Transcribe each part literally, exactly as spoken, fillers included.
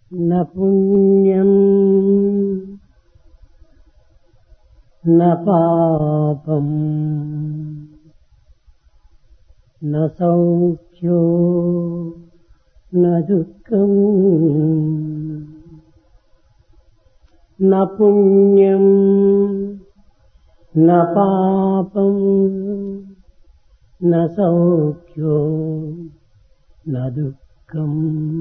न पुण्यम् न पापम् न सौख्यो न दुःखम् न पुण्यम् न पापम् न सौख्यो न दुःखम्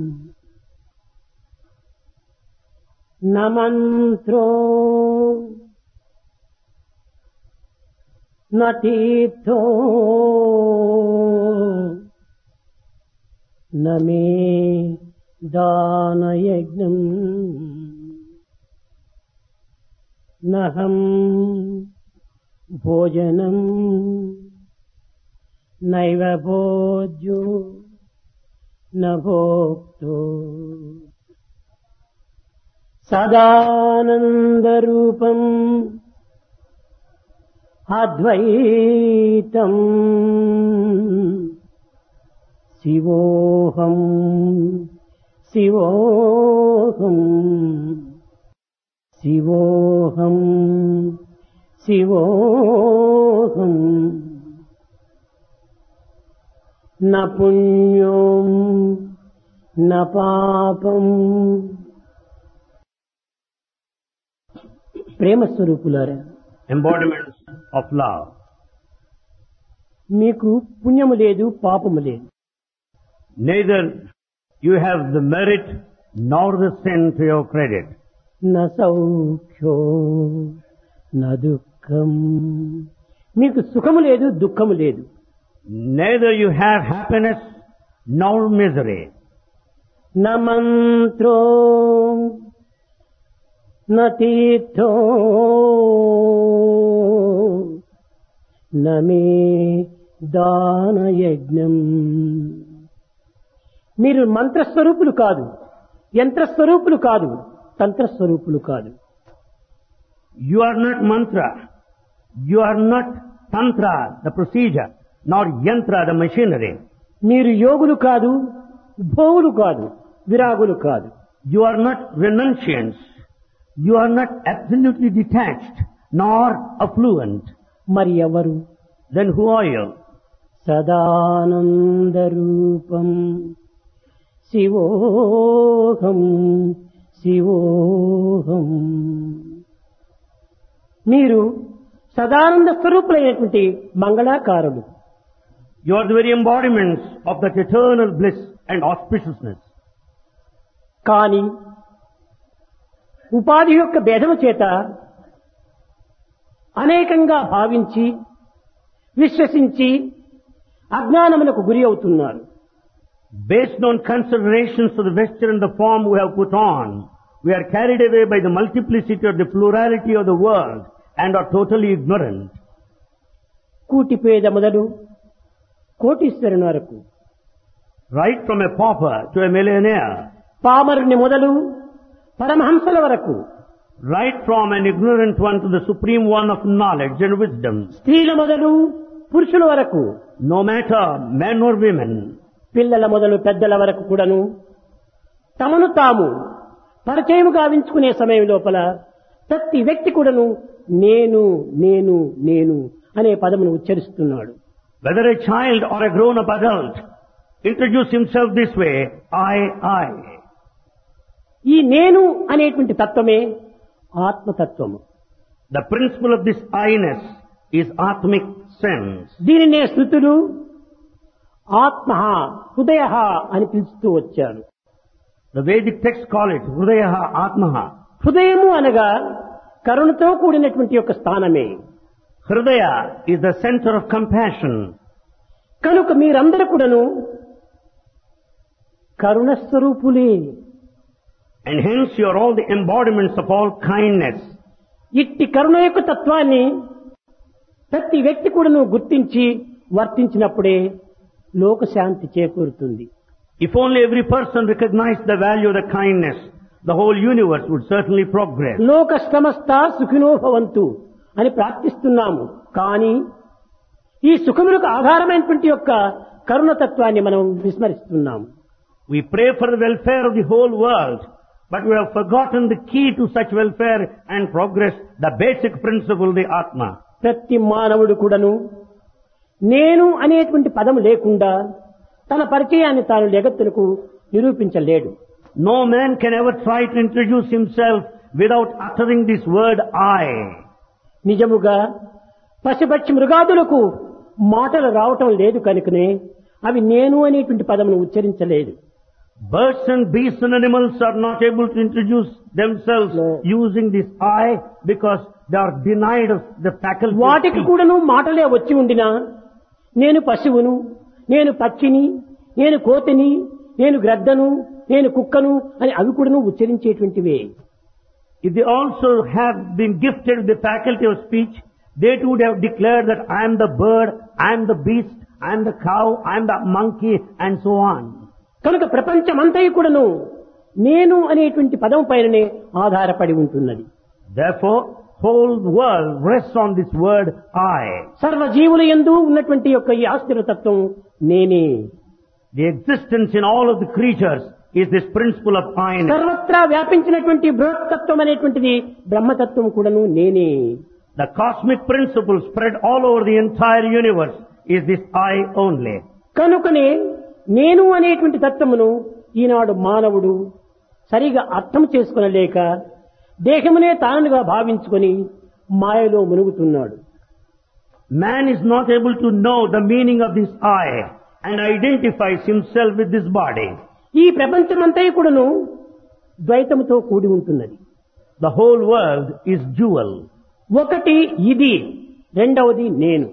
न मंत्रो न तीर्थो न मे दान यज्ञम् नहं भोजनम् नैव भोज्यो न भोक्तो सदानन्दरूपम् अद्वैतम् शिवोऽहम् शिवोऽहम् शिवोऽहम् शिवोऽहम् न पुण्यो न पापम् ప్రేమ స్వరూపులారా, embodiments of love. మీకు పుణ్యము లేదు, పాపము లేదు. Neither you have the merit nor the sin to your credit. న సౌఖ్యో న దుఃఖం, మీకు సుఖము లేదు, దుఃఖము లేదు. Neither you have happiness nor misery. న మంత్రో न तीर्थो न मे दान యజ్ఞం. మీరు మంత్రస్వరూపులు కాదు, యంత్రస్వరూపులు కాదు, తంత్రస్వరూపులు కాదు. You are not mantra. You are not tantra, the procedure, nor yantra, the machinery. మీరు యోగులు కాదు, భోగులు కాదు, విరాగులు కాదు. You are not renunciants. You are not absolutely detached, nor affluent. మరి ఎవరు? Then who are you? Sadananda రూపం శివోహం శివోహం. మీరు Sadananda స్వరూపులైనటువంటి మంగళాకారులు. You are the very embodiments of that eternal bliss and auspiciousness. కానీ ఉపాధి యొక్క భేదము చేత అనేకంగా భావించి విశ్వసించి అజ్ఞానమునకు గురి అవుతున్నారు. Based on considerations of the vesture and the form we have put on, we are carried away by the multiplicity or the plurality of the world and are totally ignorant. కూటి పేద మొదలు కోటీశ్వరుని వరకు, Right from a pauper to a millionaire, పామరుని మొదలు పరమహంసల వరకు, right from an ignorant one to the supreme one of knowledge and wisdom, స్త్రీల మొదలు పురుషుల వరకు, no matter men or women, పిల్లల మొదలు పెద్దల వరకు కూడాను తమను తాము పరిచయం గావించుకునే సమయం లోపల ప్రతి వ్యక్తి కూడాను నేను నేను నేను అనే పదమును ఉచ్చరిస్తున్నాడు. whether a child or a grown-up adult, introduce himself this way, I, I. ఈ నేను అనేటువంటి తత్వమే ఆత్మతత్వము. The principle of this I-ness is atmic sense. దీనినే శృతులు ఆత్మ హృదయ అని పిలుస్తూ వచ్చారు. The Vedic texts call it Hrudayaha Atmaha. హృదయము అనగా కరుణతో కూడినటువంటి యొక్క స్థానమే. Hridaya is the center of compassion. కనుక మీరందరూ కూడాను కరుణ స్వరూపులే. And hence you are all the embodiments of all kindness. ఇట్టి కరుణ యొక్క తత్వాన్ని ప్రతి వ్యక్తి కూడాను గుర్తించి వర్తించినప్పుడే లోకశాంతి చేకూరుతుంది. If only every person recognized the value of the kindness, the whole universe would certainly progress. లోక సమస్త సుఖినో భవంతు అని ప్రార్థిస్తున్నాము. కానీ ఈ సుఖములకు ఆధారమైనటువంటి యొక్క కరుణతత్వాన్ని మనం విస్మరిస్తున్నాము. We pray for the welfare of the whole world, But we have forgotten the key to such welfare and progress, the basic principle, the Atma. ప్రతి మానవుడు కూడాను నేను అనేటువంటి పదము లేకుండా తన పరిచయాన్ని తాను జగత్తులకు నిరూపించలేడు. No man can ever try to introduce himself without uttering this word I. నిజముగా పశుపక్షి మృగాదులకు మాటలు రావటం లేదు కనుకనే అవి నేను అనేటువంటి పదమును ఉచ్చరించలేదు. Birds and beasts and animals are not able to introduce themselves No. using this I because they are denied of the faculty of వాటికి speech. కూడాను మాటలే వచ్చి ఉండినా నేను పశువును, నేను పక్షిని, నేను కోతిని, నేను గ్రద్దను, నేను కుక్కను అని అవి కూడాను ఉచ్చరించేటువంటివే. If they also have been gifted with the faculty of speech, they too would have declared that I am the bird, I am the beast, I am the cow, I am the monkey, and so on. కనుక ప్రపంచమంతయు కూడాను నేను అనేటువంటి పదం పైననే ఆధారపడి ఉంటున్నది. Therefore, whole world rests on this word I. సర్వజీవుల యందు ఉన్నటువంటి యొక్క ఈ ఆశ్చర్యతత్వం నేనే. The existence in all of the creatures is this principle of I. సర్వత్రా వ్యాపించినటువంటి బృహత్తత్వం అనేటువంటిది బ్రహ్మతత్వం కూడాను నేనే. The cosmic principle spread all over the entire universe is this I only. కనుకనే నేను అనేటువంటి తత్వమును ఈనాడు మానవుడు సరిగా అర్థం చేసుకొనలేక దేహమునే తానుగా భావించుకొని మాయలో మునుగుతున్నాడు. Man is not able to know the meaning of this I and identifies himself with this body. ఈ ప్రపంచమంతా కూడాను ద్వైతముతో కూడి ఉంటున్నది. The whole world is dual. ఒకటి ఇది, రెండవది నేను.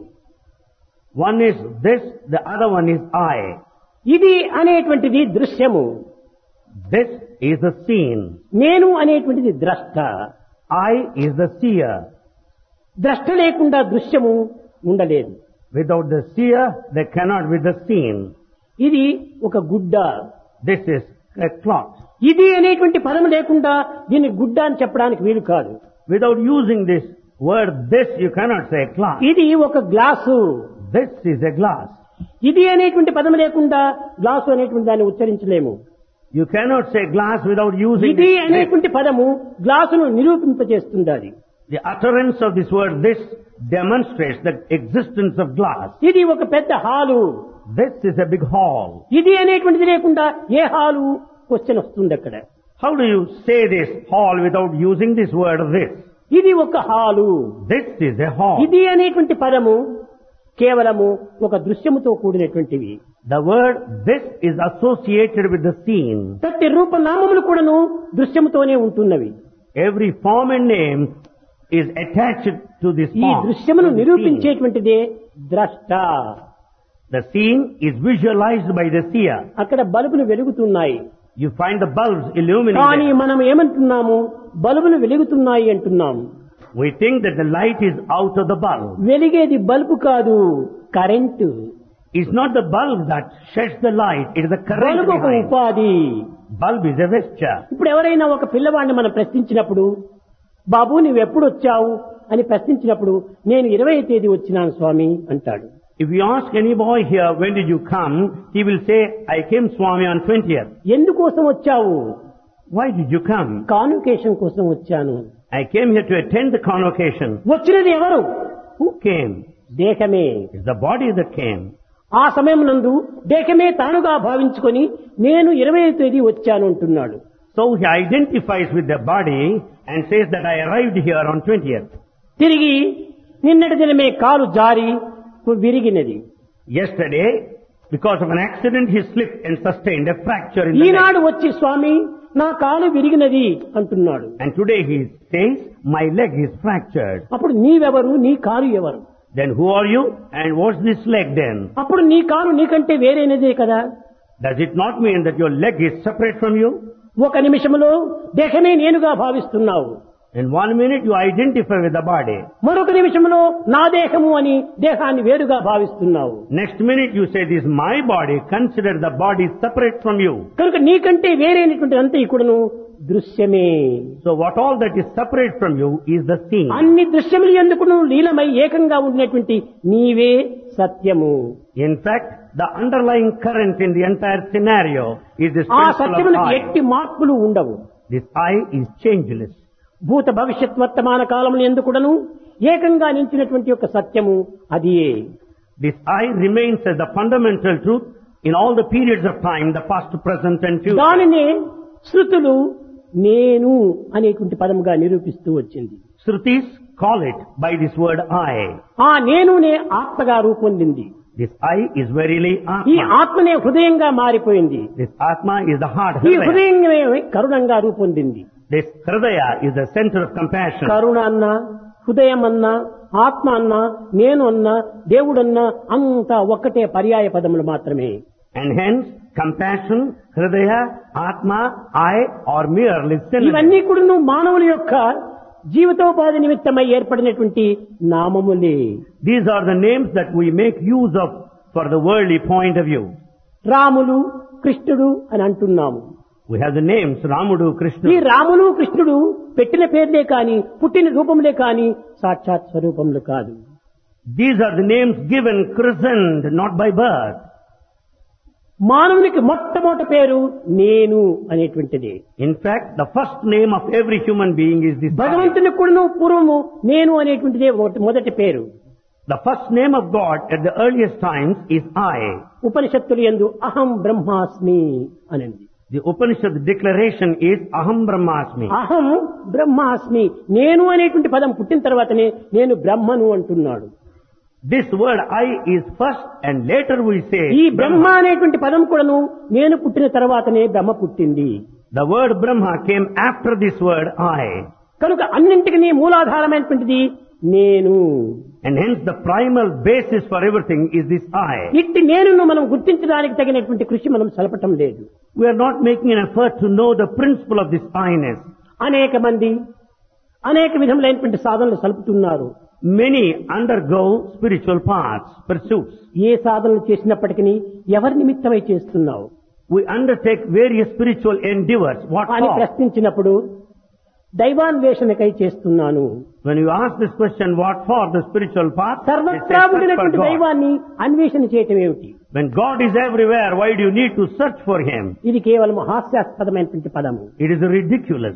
One is this, the other one is I. ఇది అనేటువంటిది దృశ్యము, This is the seen. నేను అనేటువంటిది ద్రష్ట. I is the seer. ద్రష్ట లేకుండా దృశ్యము ఉండలేదు. Without the seer, there cannot be the seen. ఇది ఒక గుడ్డ. This is a cloth. ఇది అనేటువంటి పదం లేకుండా దీన్ని గుడ్డ అని చెప్పడానికి వీలు కాదు. Without using this word this, you cannot say cloth. ఇది ఒక glass. This is a glass. ఇది అనేటువంటి పదం లేకుండా గ్లాసు అనేటువంటి దాన్ని ఉచ్చరించలేము. You cannot say glass without using ఇది this. అనేటువంటి పదము గ్లాసును నిరూపింపజేస్తుంది. The utterance of this word this demonstrates the existence of glass. ఇది ఒక పెద్ద hall. This is a big hall. ఇది అనేటువంటిది లేకుండా ఏ హాలు క్వశ్చన్ వస్తుంది అక్కడ. How do you say this hall without using this word this? ఇది ఒక hall. This is a hall. ఇది అనేటువంటి పదము కేవలము ఒక దృశ్యముతో కూడినటువంటివి. The word this is associated with the scene. ప్రతి రూపనామములు కూడాను దృశ్యముతోనే ఉంటున్నవి. Every form and name is attached to this ఈ form. దృశ్యమును to the scene. నిరూపించేటువంటిదే ద్రష్ట. The scene is visualized by the seer. అక్కడ బల్బులు వెలుగుతున్నాయి. You find the bulbs illuminating. కానీ there. మనం ఏమంటున్నాము? బల్బులు వెలుగుతున్నాయి అంటున్నాము. We think that the light is out of the bulb. వెలిగేది బల్బు కాదు, current. It's not the bulb that sheds the light, it is the current bulb ఒక behind. ఉపాధి. Bulb is a vesture. ఇప్పుడు ఎవరైనా ఒక పిల్లవాడిని మనం ప్రశ్నించినప్పుడు, బాబు నువ్వు ఎప్పుడు వచ్చావు అని ప్రశ్నించినప్పుడు, నేను ఇరవై తేదీ వచ్చినాను స్వామి అంటాడు. If you ask any boy here, when did you come? He will say, I came Swami on twentieth. ఎందుకోసం వచ్చావు? Why did you come? Convocation కోసం వచ్చాను. I came here to attend the convocation. వచ్చినది ఎవరు? Who came? దేహమే. It's the body that came. ఆ సమయం నందు దేహమే తానుగా భావించుకొని నేను ఇరవై తేదీ వచ్చాను అంటున్నాడు. So he identifies with the body and says that I arrived here on twentieth. తిరిగి నిన్నటి దినమే కాలు జారి విరిగినది. Yesterday, because of an accident, he slipped and sustained a fracture in the leg. ఈనాడు వచ్చి స్వామి నా కాలు విరిగినది అంటున్నాడు. And today he says, my leg is fractured. అప్పుడు నీవెవరు, నీ కాలు ఎవరు? Then who are you and what's this leg then? అప్పుడు నీ కాలు నీకంటే వేరేనదే కదా. Does it not mean that your leg is separate from you? ఒక నిమిషంలో దేహమే నేనుగా భావిస్తున్నావు. In one minute you identify with the body. మరొక నిమిషంలో నా దేహము అని దేహాన్ని వేరుగా భావిస్తున్నావు. Next minute you say, this is my body. Consider the body separate from you. కనుక నీకంటే వేరైనటువంటి అంతా ఇక్కడను దృశ్యమే. So what all that is separate from you is the scene. అన్ని దృశ్యములు ఎందుకును లీలమై ఏకంగా ఉండినటువంటి నీవే సత్యము. In fact, the underlying current in the entire scenario is this ఆ principle సత్యములకు of I. ఎట్టి మార్పులు ఉండవు. This I is changeless. భూత భవిష్యత్ వర్తమాన కాలములు ఎందుకుడను ఏకంగా నిలిచినటువంటి యొక్క సత్యము అదియే. This I remains as the fundamental truth in all the periods of time, the past, present and future. దానినే శృతులు నేను అనేటువంటి పదముగా నిరూపిస్తూ వచ్చింది. Shrutis call it by this word I. ఆ నేనునే ఆత్మగా రూపొందింది. This I is verily ఈ Atma. ఆత్మనే హృదయంగా మారిపోయింది. This Atma is the heart. ఈ Hridaya. హృదయమే కరుణంగా రూపొందింది. This Hridaya is the center of compassion. కరుణ అన్నా హృదయం అన్నా ఆత్మ అన్నా నేను అన్నా దేవుడన్నా అంతా ఒక్కటే పర్యాయ పదములు మాత్రమే. And hence, compassion, Hridaya, Atma, I are merely synonyms. ఇవన్నీ కూడా మానవుల యొక్క జీవితోపాధి నిమిత్తమై ఏర్పడినటువంటి నామములే. These are the names that we make use of for the worldly point of view. Ramulu కృష్ణుడు అని అంటున్నాము. We have the names Ramudu, ఈ Krishna. రాములు కృష్ణుడు పెట్టిన పేర్లే కాని పుట్టిన రూపములే కాని సాక్షాత్ స్వరూపములు కాదు. These are the names given, christened, not by birth. మానవునికి మొట్టమొదటి పేరు నేను అనేటువంటిది. In fact, the first name of every human being is this I. భగవంతునికి కూడా పూర్వము నేను అనేటువంటిదే మొదటి- మొదటి పేరు. The first name of God at the earliest times is I. ఉపనిషత్తులు యందు అహం బ్రహ్మాస్మి అనింది. The Upanishad declaration is Aham Brahmasmi. అహం బ్రహ్మాస్మి నేను అనేటువంటి పదం పుట్టిన తర్వాతనే నేను బ్రహ్మను అంటున్నాడు. This word I is first and later we say ఈ బ్రహ్మ Brahma. అనేటువంటి పదం కూడాను నేను పుట్టిన తర్వాతనే బ్రహ్మ పుట్టింది. The word Brahma came after this word I. కనుక అన్నింటికి మూలాధారమైనటువంటిది నేను. And hence the primal basis for everything is this I. ఇట్టి నేనును మనం గుర్తించడానికి తగినటువంటి కృషి మనం సలపటం లేదు. We are not making an effort to know the principle of this I-ness. అనేక మంది అనేక విధములైనటువంటి సాధనలు సలుపుతున్నారు. Many undergo spiritual paths, pursuits. ఏ సాధనలు చేసినప్పటికీ ఎవరి నిమిత్తమై చేస్తున్నావు We undertake various spiritual endeavors. What అని for? ప్రశ్నించినప్పుడు దైవాన్వేషణకై చేస్తున్నాను. When you ask this question, what for the spiritual path? They say, సర్వత్రా search for ఉండినటువంటి God. దైవాన్ని అన్వేషణ చేయటం ఏమిటి? When God is everywhere, why do you need to search for Him? ఇది కేవలం హాస్యాస్పదమైనటువంటి పదము. It is ridiculous.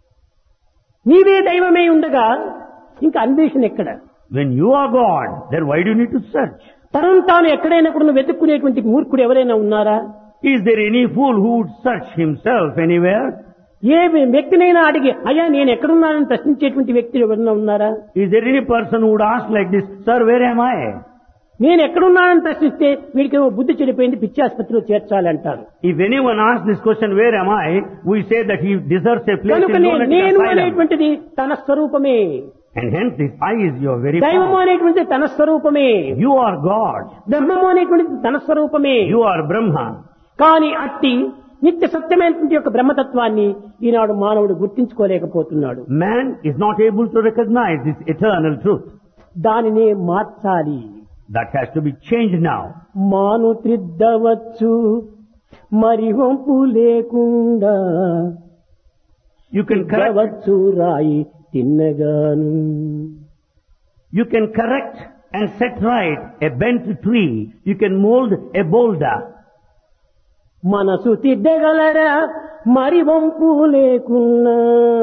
నీవే దైవమై ఉండగా ఇంకా అన్వేషణ ఎక్కడ? When you are God, then why do you need to search? తనను తాను ఎక్కడైనా కూడా వెతుక్కునేటువంటి మూర్ఖుడు ఎవరైనా ఉన్నారా? Is there any fool who would search himself anywhere? ఏ వ్యక్తినైనా అడిగి అయ్యా నేను ఎక్కడున్నానని ప్రశ్నించేటువంటి వ్యక్తులు ఎవరైనా ఉన్నారా? Is there any person who would ask like this, Sir, where am I? నేను ఎక్కడున్నానని ప్రశ్నిస్తే వీడికి బుద్ధి చెడిపోయింది పిచ్చి ఆసుపత్రిలో చేర్చాలంటారు. If anyone asks this question, where am I? We say that he deserves a place in కనుకనే lunatic నేను asylum. అనేటువంటిది తన స్వరూపమే. And hence this I is your very దైవము power. అనేటువంటిది తన స్వరూపమే. You are God. బ్రహ్మము అనేటువంటిది తన స్వరూపమే. You are Brahma. కానీ అట్టి నిత్య సత్యమైనటువంటి యొక్క బ్రహ్మతత్వాన్ని ఈనాడు మానవుడు గుర్తించుకోలేకపోతున్నాడు. Man is not able to recognize this eternal truth. దానినే మార్చాలి. That has to be changed now. మాను త్రిద్దవచ్చు మరి వంపు లేకుండా You can correct, వచ్చు రాయి తిన్నగాను. you can correct and set right a bent tree. You can mold a boulder. మనసు తిద్దగలరా మరి వంపు లేకున్నా.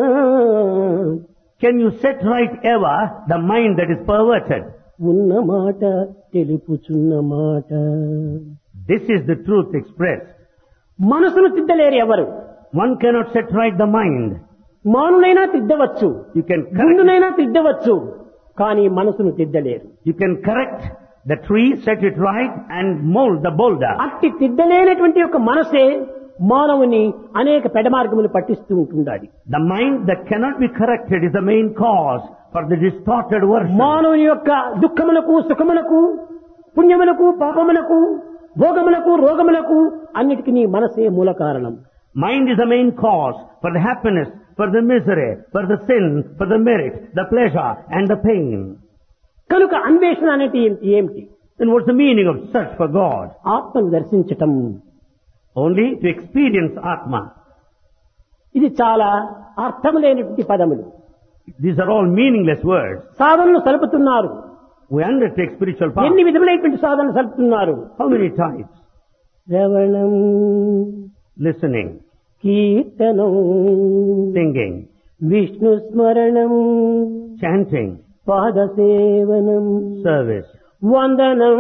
Can you set right ever the mind that is perverted? ఉన్న మాట తెలుపుచున్న మాట. This is the truth expressed. మనసును తిద్దలేరు ఎవరు? One cannot set right the mind. మానునైనా తిద్దవచ్చు, You can correct, గుండునైనా తిద్దవచ్చు, కానీ మనసును తిద్దలేరు. you can correct the tree, set it right and mold the boulder. అట్టి తిద్దలేనటువంటి యొక్క మనసే మానవుని అనేక పెడమార్గములు పట్టిస్తూ ఉంటుండాలి. The mind that cannot be corrected is the main cause for the distorted version. మానవుని యొక్క దుఃఖములకు సుఖములకు పుణ్యములకు పాపములకు భోగములకు రోగములకు అన్నిటికీ మనసే మూల కారణం. Mind is the main cause for the happiness, for the misery, for the sin, for the merit, the pleasure and the pain. కనుక అన్వేషణ అనేది ఏమిటి? ఏమిటి? Then what's the meaning of search for God? ఆత్మను దర్శించటం. Only to experience Atma. ఇది చాలా అర్థం లేనటువంటి పదములు. These are all meaningless words. సాధనలు సలుపుతున్నారు. We undertake spiritual path. ఎన్ని విధములైనటువంటి సాధనలు సలుపుతున్నారు? How many types? శ్రవణం, Listening, కీర్తనం, singing, విష్ణు స్మరణం, chanting, పాదసేవనం, service, వందనం,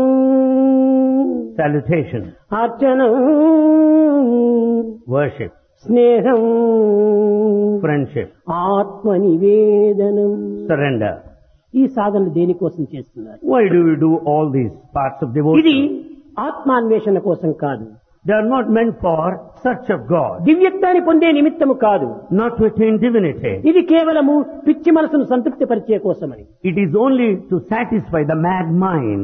salutation, అర్చనం, worship, స్నేహం, friendship, ఆత్మ నివేదనం. surrender. ఈ సాధనలు దేనికోసం చేస్తున్నారు? Why do we do all these parts of ఇది devotion? ఆత్మాన్వేషణ కోసం కాదు, They are not meant for search of God, దివ్యత్వాన్ని పొందే నిమిత్తము కాదు, not to attain divinity. ఇది కేవలము పిచ్చి మనసును సంతృప్తి పరిచే కోసమని. It is only to satisfy the mad mind.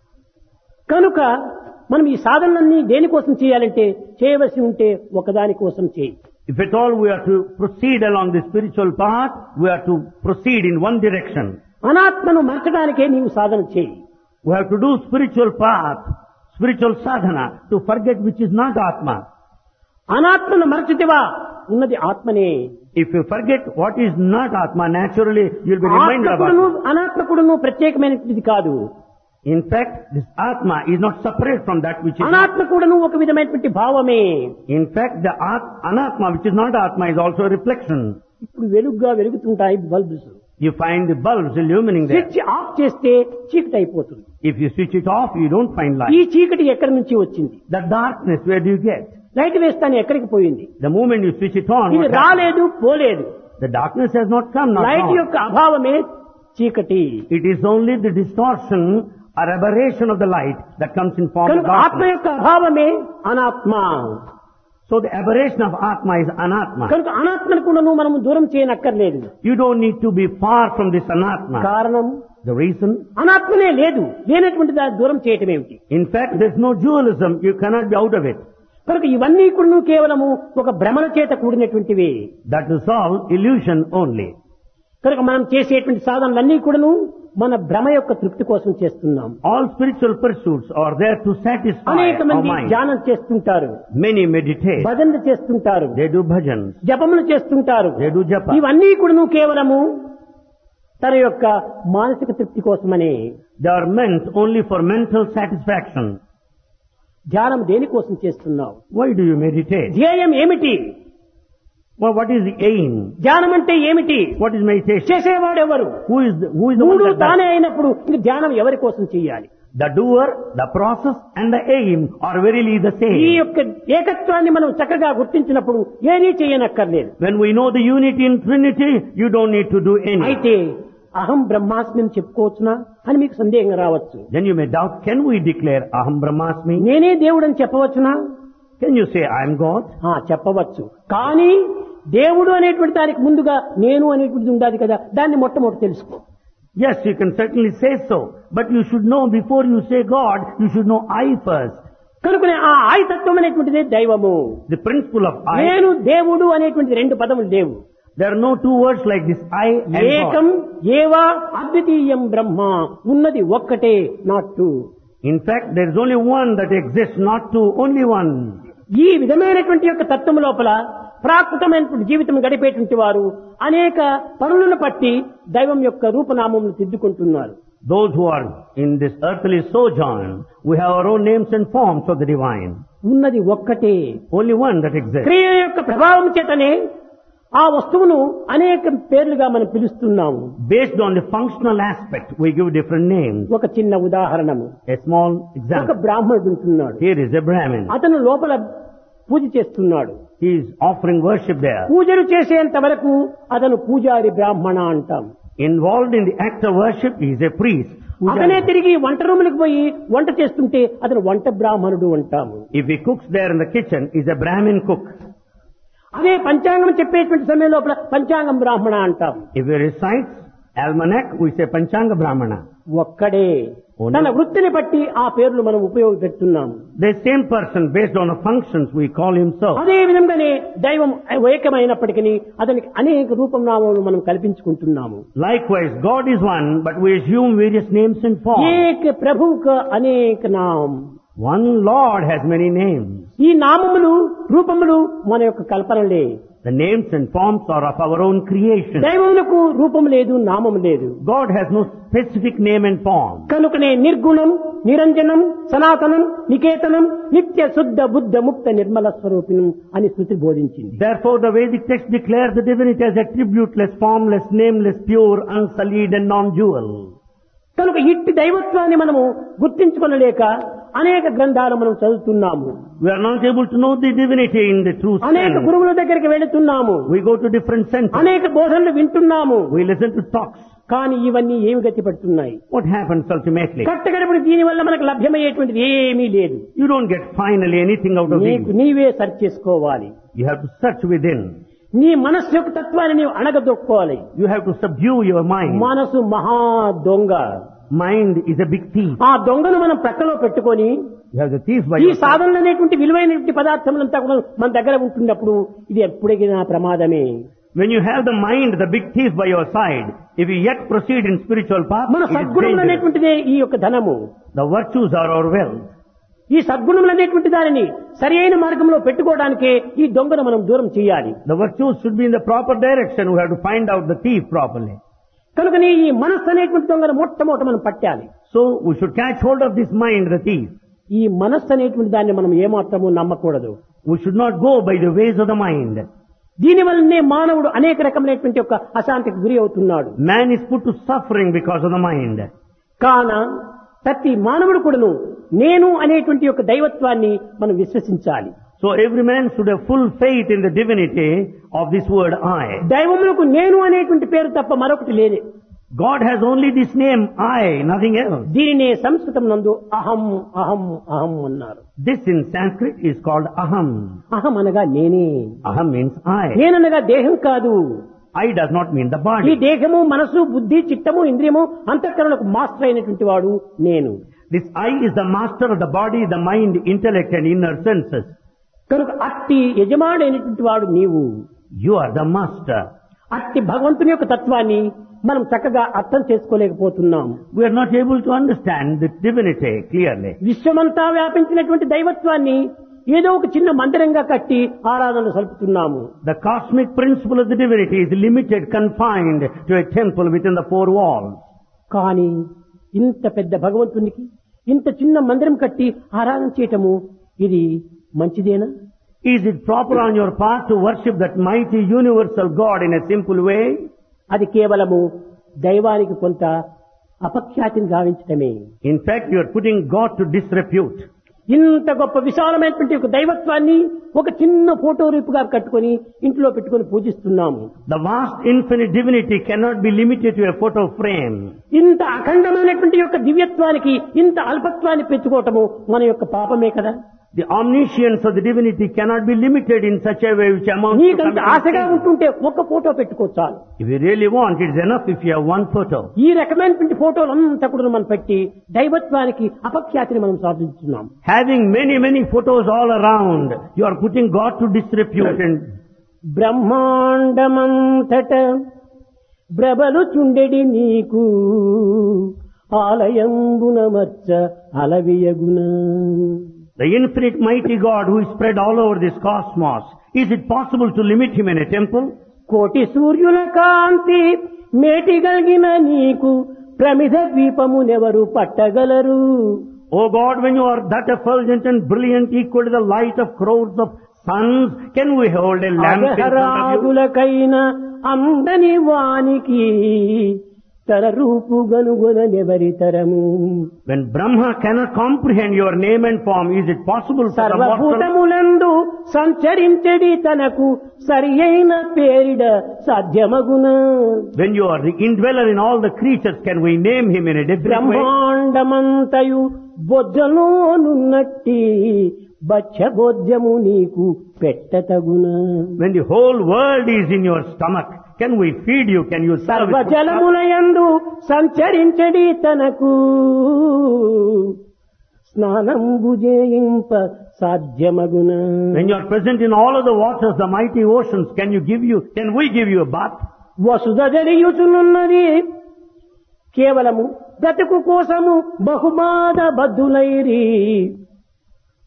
కనుక మనం ఈ సాధనలన్నీ దేనికోసం చేయాలంటే చేయవలసి ఉంటే ఒకదాని కోసం చేయి. If at all we are to proceed along the spiritual path, we are to proceed in one direction. అనాత్మను మరచడానికే నీవు సాధన చేయి. We have to do spiritual path, spiritual sadhana, to forget which is not Atma. అనాత్మను మరచితివా, ఉన్నది ఆత్మనే. If you forget what is not Atma, naturally you will be reminded of ఆత్మకుడును Atma. అనాత్మకుడును ప్రత్యేకమైనది కాదు. In fact, this Atma is not separate from that which is not. అనాత్మకుడును ఒక విధమైనటువంటి భావమే. In fact, the at- Anatma, which is not Atma, is also a reflection. ఇప్పుడు వెలుగుగా వెలుగుతుంటాయి bulbs. You find the bulbs illumining there. Switch off చేస్తే చీకటి అయిపోతుంది. If you switch it off, you don't find ఈ light. చీకటి ఎక్కడి నుంచి వచ్చింది? The darkness, where do you get? Light వేస్తాను ఎక్కడికి పోయింది? The moment you switch it on, ఇది what happens? రాలేదు పోలేదు. The darkness has not come, not light gone. యొక్క అభావమే చీకటి. It is only the distortion or aberration of the light that comes in form of కనుక ఆత్మ darkness. యొక్క అభావమే అనాత్మ. So the aberration of Atma is Anatma. కనుక అనాత్మను కూడా మనం దూరం చేయనక్కర్లేదు. You don't need to be far from this Anatma. కారణం The reason? అనాత్మనే లేదు, లేనటువంటి దాన్ని దూరం చేయటం ఏమిటి? In fact, there's no dualism. You cannot be out of it. కనుక ఇవన్నీ కూడా కేవలము ఒక భ్రమణ చేత కూడినటువంటివి. That is all illusion only. కనుక మనం చేసేటువంటి సాధనలన్నీ కూడాను మన భ్రమ యొక్క తృప్తి కోసం చేస్తున్నాం. All spiritual pursuits are there to satisfy అనేక our మంది mind. ధ్యానం చేస్తుంటారు, Many meditate. భజనలు చేస్తుంటారు, They do bhajans. జపములు చేస్తుంటారు. They do japa. ఇవన్నీ కూడాను కేవలము తన యొక్క మానసిక తృప్తి కోసమని. They are meant only for mental satisfaction. ధ్యానం దేనికోసం చేస్తున్నావు? Why do you meditate? ధ్యేయం ఏమిటి? Well, what is the aim? ధ్యానం అంటే ఏమిటి? What is meditation? చేసేవాడెవరు? Who is the, who is the one మూడు that does? తానే అయినప్పుడు ఇంక ధ్యానం ఎవరి కోసం చేయాలి? The doer, the process and the aim are verily the ఈ same. యొక్క ఏకత్వాన్ని మనం చక్కగా గుర్తించినప్పుడు ఏదీ చేయనక్కర్లేదు. When we know the unity in Trinity, you don't need to do any. అయితే అహం బ్రహ్మాస్మి అని చెప్పుకోవచ్చునా అని మీకు సందేహం రావచ్చు. Then you may doubt, can we declare Aham Brahmasmi? నేనే దేవుడని చెప్పవచ్చునా? Can you say I am God? ఆ, చెప్పవచ్చు. కానీ దేవుడు అనేటువంటి దానికి ముందుగా నేను అనేటువంటిది ఉండాలి కదా, దాన్ని మొట్టమొదటి తెలుసుకో. Yes, you can certainly say so. But you should know, before you say God, you should know I first. కనుకనే ఆ ఆయతత్వం అనేటువంటిదే దైవము. The principle of I. నేను దేవుడు అనేటువంటి రెండు పదములు లేవు. There are no two words like this, I and ఏకం God. ఏవా అద్వితీయం బ్రహ్మ, ఉన్నది ఒక్కటే, not two. In fact, there is only one that exists, not two, only one. ఈ విధమైనటువంటి యొక్క తత్వం లోపల ప్రాకృతమైనటువంటి జీవితం గడిపేటువంటి వారు అనేక పనులను పట్టి దైవం యొక్క రూపనామములు దిద్దుకుంటున్నారు. Those who are in this earthly sojourn, we have our own names and forms of the divine. ఉన్నది ఒక్కటే. Only one that exists. క్రియ యొక్క ప్రభావం చేతనే ఆ వస్తువును అనేక పేర్లుగా మనం పిలుస్తున్నాము. Based on the functional aspect, we give different names. ఒక చిన్న ఉదాహరణము. A small ఒక example. బ్రాహ్మణుడు ఉంటున్నాడు. Here is a Brahmin. అతను లోపల పూజ చేస్తున్నాడు. He is offering worship there. పూజలు చేసేంత వరకు అతను పూజారి బ్రాహ్మణ అంటాం. Involved in the act of worship, he is a priest. అతనే తిరిగి వంట రూములకు పోయి వంట చేస్తుంటే అతను వంట బ్రాహ్మణుడు అంటాము. If he cooks there in the kitchen, he is a Brahmin cook. అదే పంచాంగం చెప్పేటువంటి సమయం లోపల పంచాంగం బ్రాహ్మణ అంటాం. If he recites almanac, we say Panchanga Brahmana. ఒక్కడే. Only- తన వృత్తిని బట్టి ఆ పేర్లు మనం ఉపయోగపెడుతున్నాము. The same person, based on the functions, we call him so. అదే విధంగానే దైవం ఏకమైనప్పటికీ అతనికి అనేక రూపనామాలు మనం కల్పించుకుంటున్నాము. Likewise, God is one, but we assume various names and forms. ఏక ప్రభువుక అనేక నాం. One Lord has many names. ఈ నామములు రూపములు మన యొక్క కల్పనలే. The names and forms are of our own creation. దైవమునకు రూపం లేదు, నామం లేదు. God has no specific name and form. కనుకనే నిర్గుణం, నిరంజనం, సనాతనం, నికేతనం, నిత్య శుద్ధ బుద్ధ ముక్త నిర్మల స్వరూపిణం అని శృతి బోధించింది. Therefore the Vedic text declares the divinity as attributeless, formless, nameless, pure, unsullied and non-dual. కనుక ఇట్టి దైవత్వాన్ని మనము గుర్తించుకొనలేక అనేక గ్రంథాలు మనం చదువుతున్నాము. We are not able to know the divinity in the true అనేక sense. గురువుల దగ్గరికి వెళుతున్నాము. We go to different centers. అనేక బోధనలు వింటున్నాము. We listen to talks. కానీ ఇవన్నీ ఏమి గతి పడుతున్నాయి? What happens ultimately? కట్టగడపడి దీని వల్ల మనకు లభ్యమయ్యేటువంటిది ఏమీ లేదు. You don't get finally anything out of నీకు these. నీవే సెర్చ్ చేసుకోవాలి. You have to search within. నీ మనస్సు యొక్క తత్వాన్ని నీవు అణగదొక్కోవాలి. You have to subdue your mind. మనసు మహా దొంగ. Mind is a big thief. ఆ దొంగను మనం ప్రక్కలో పెట్టుకొని You have the thief by ఈ your side. సాధనలు అనేటువంటి విలువైనటువంటి పదార్థములంతా కూడా మన దగ్గర ఉంటున్నప్పుడు ఇది ఎప్పుడైనా ప్రమాదమే. When you have the mind, the big thief by your side, if you yet proceed in spiritual path, మన it is సద్గుణములు dangerous. అనేటువంటిదే ఈ యొక్క ధనము. The virtues are our wealth. ఈ సద్గుణములు అనేటువంటి దానిని సరి అయిన మార్గంలో పెట్టుకోవడానికే ఈ దొంగను మనం దూరం చేయాలి. The virtues should be in the proper direction. We have to find out the thief properly. కనుకనే ఈ మనస్సు అనేటువంటి దొంగను మొట్టమొదట మనం పట్టాలి. So we should catch hold of this mind, the thief. ఈ మనస్సు అనేటువంటి దాన్ని మనం ఏమాత్రము నమ్మకూడదు. We should not go by the ways of the mind. దీని వల్లనే మానవుడు అనేక రకమైనటువంటి యొక్క అశాంతికి గురి అవుతున్నాడు. Man is put to suffering because of the mind. కాన ప్రతి మానవుడు కూడాను నేను అనేటువంటి యొక్క దైవత్వాన్ని మనం విశ్వసించాలి. So every man should have full faith in the divinity of this word I. దైవములకు నేను అనేటువంటి పేరు తప్ప మరొకటి లేదు. God has only this name I, nothing else. దీనినే సంస్కృతం నందు అహం అహం అహం అన్నారు. This in Sanskrit is called aham. అహం అనగా నేనే. Aham means I. నేననగా దేహం కాదు. I does not mean the ఈ body. దేహము, మనసు, బుద్ధి, చిత్తము, ఇంద్రియము, అంతఃకరణకు మాస్టర్ అయినటువంటి వాడు నేను. This I is the master of the body, the mind, intellect and inner senses. కనుక అట్టి యజమానుడైనటువంటి వాడు నీవు. You are the master. అట్టి భగవంతుని యొక్క తత్వాన్ని మనం చక్కగా అర్థం చేసుకోలేకపోతున్నాం. We are not able to understand the divinity clearly. విశ్వమంతా వ్యాపించినటువంటి దైవత్వాన్ని ఏదో ఒక చిన్న మందిరంగా కట్టి ఆరాధనలు సలుపుతున్నాము. The cosmic principle of the divinity is limited, confined to a temple within the four walls. కానీ ఇంత పెద్ద భగవంతునికి ఇంత చిన్న మందిరం కట్టి ఆరాధన చేయటము ఇది మంచిదేనా? Is it proper on your part to worship that mighty universal God in a simple way? అది కేవలము దైవానికి కొంత అపఖ్యాతిని గావించటమే. In fact, you are putting God to disrepute. ఇంత గొప్ప విశాలమైనటువంటి ఒక దైవత్వాన్ని ఒక చిన్న ఫోటో రూపుగా కట్టుకొని ఇంట్లో పెట్టుకొని పూజిస్తున్నాము. The vast infinite divinity cannot be limited to a photo frame. ఇంత అఖండమైనటువంటి యొక్క దివ్యత్వానికి ఇంత అల్పత్వాన్ని పెంచుకోవటము మన యొక్క పాపమే కదా. The omniscience of the divinity cannot be limited in such a way which amounts to నీకంత ఆశగా committing sin. ఉంటుంటే ఒక ఫోటో పెట్టుకోవచ్చు. If you really want, it's enough if you have one photo. ఈ రకమైనటువంటి ఫోటోలు అంతా కూడా మనం పెట్టి దైవత్వానికి అపఖ్యాతిని మనం సాధించున్నాం. Having many, many photos all around, you are putting God to disrepute. And బ్రహ్మాండమంతట బ్రబలు చుండెడి నీకు ఆలయంబున మచ్చ అలవియగున. the infinite mighty God who is spread all over this cosmos, is it possible to limit him in a temple? కోటి సూర్యుల కాంతి మేటిగలిగిన నీకు ప్రమిద ద్వీపమునెవరు పట్టగలరు. O God, when you are that effulgent and brilliant, equal to the light of crowds of suns, can we hold a lamp in front of you? అగహరాగులకైన అందని వానికి తన రూపు గనుగొనెవరి తరము. When Brahma cannot comprehend your name and form, is it possible for the mortal? సర్వభూతములందు సంచరించడి తనకు సరి అయిన పేరిడ సాధ్యమగున. When you are the indweller in all the creatures, can we name him in a different way? బ్రహ్మాండమంతయు బొజ్జలోనున్నట్టి బచ్చబోధ్యము నీకు పెట్టతగున. When the whole world is in your stomach, can we feed you? Can you serve it? సర్వజలములయందు సంచరించడి తనకు స్నానంబు చేయింప సాధ్యమగున. When you are present in all of the waters, the mighty oceans, can you give you, can we give you a bath? వసుధ జరియుచునున్నది కేవలము బ్రతుకు కోసము బహుమాద బద్దులైరి.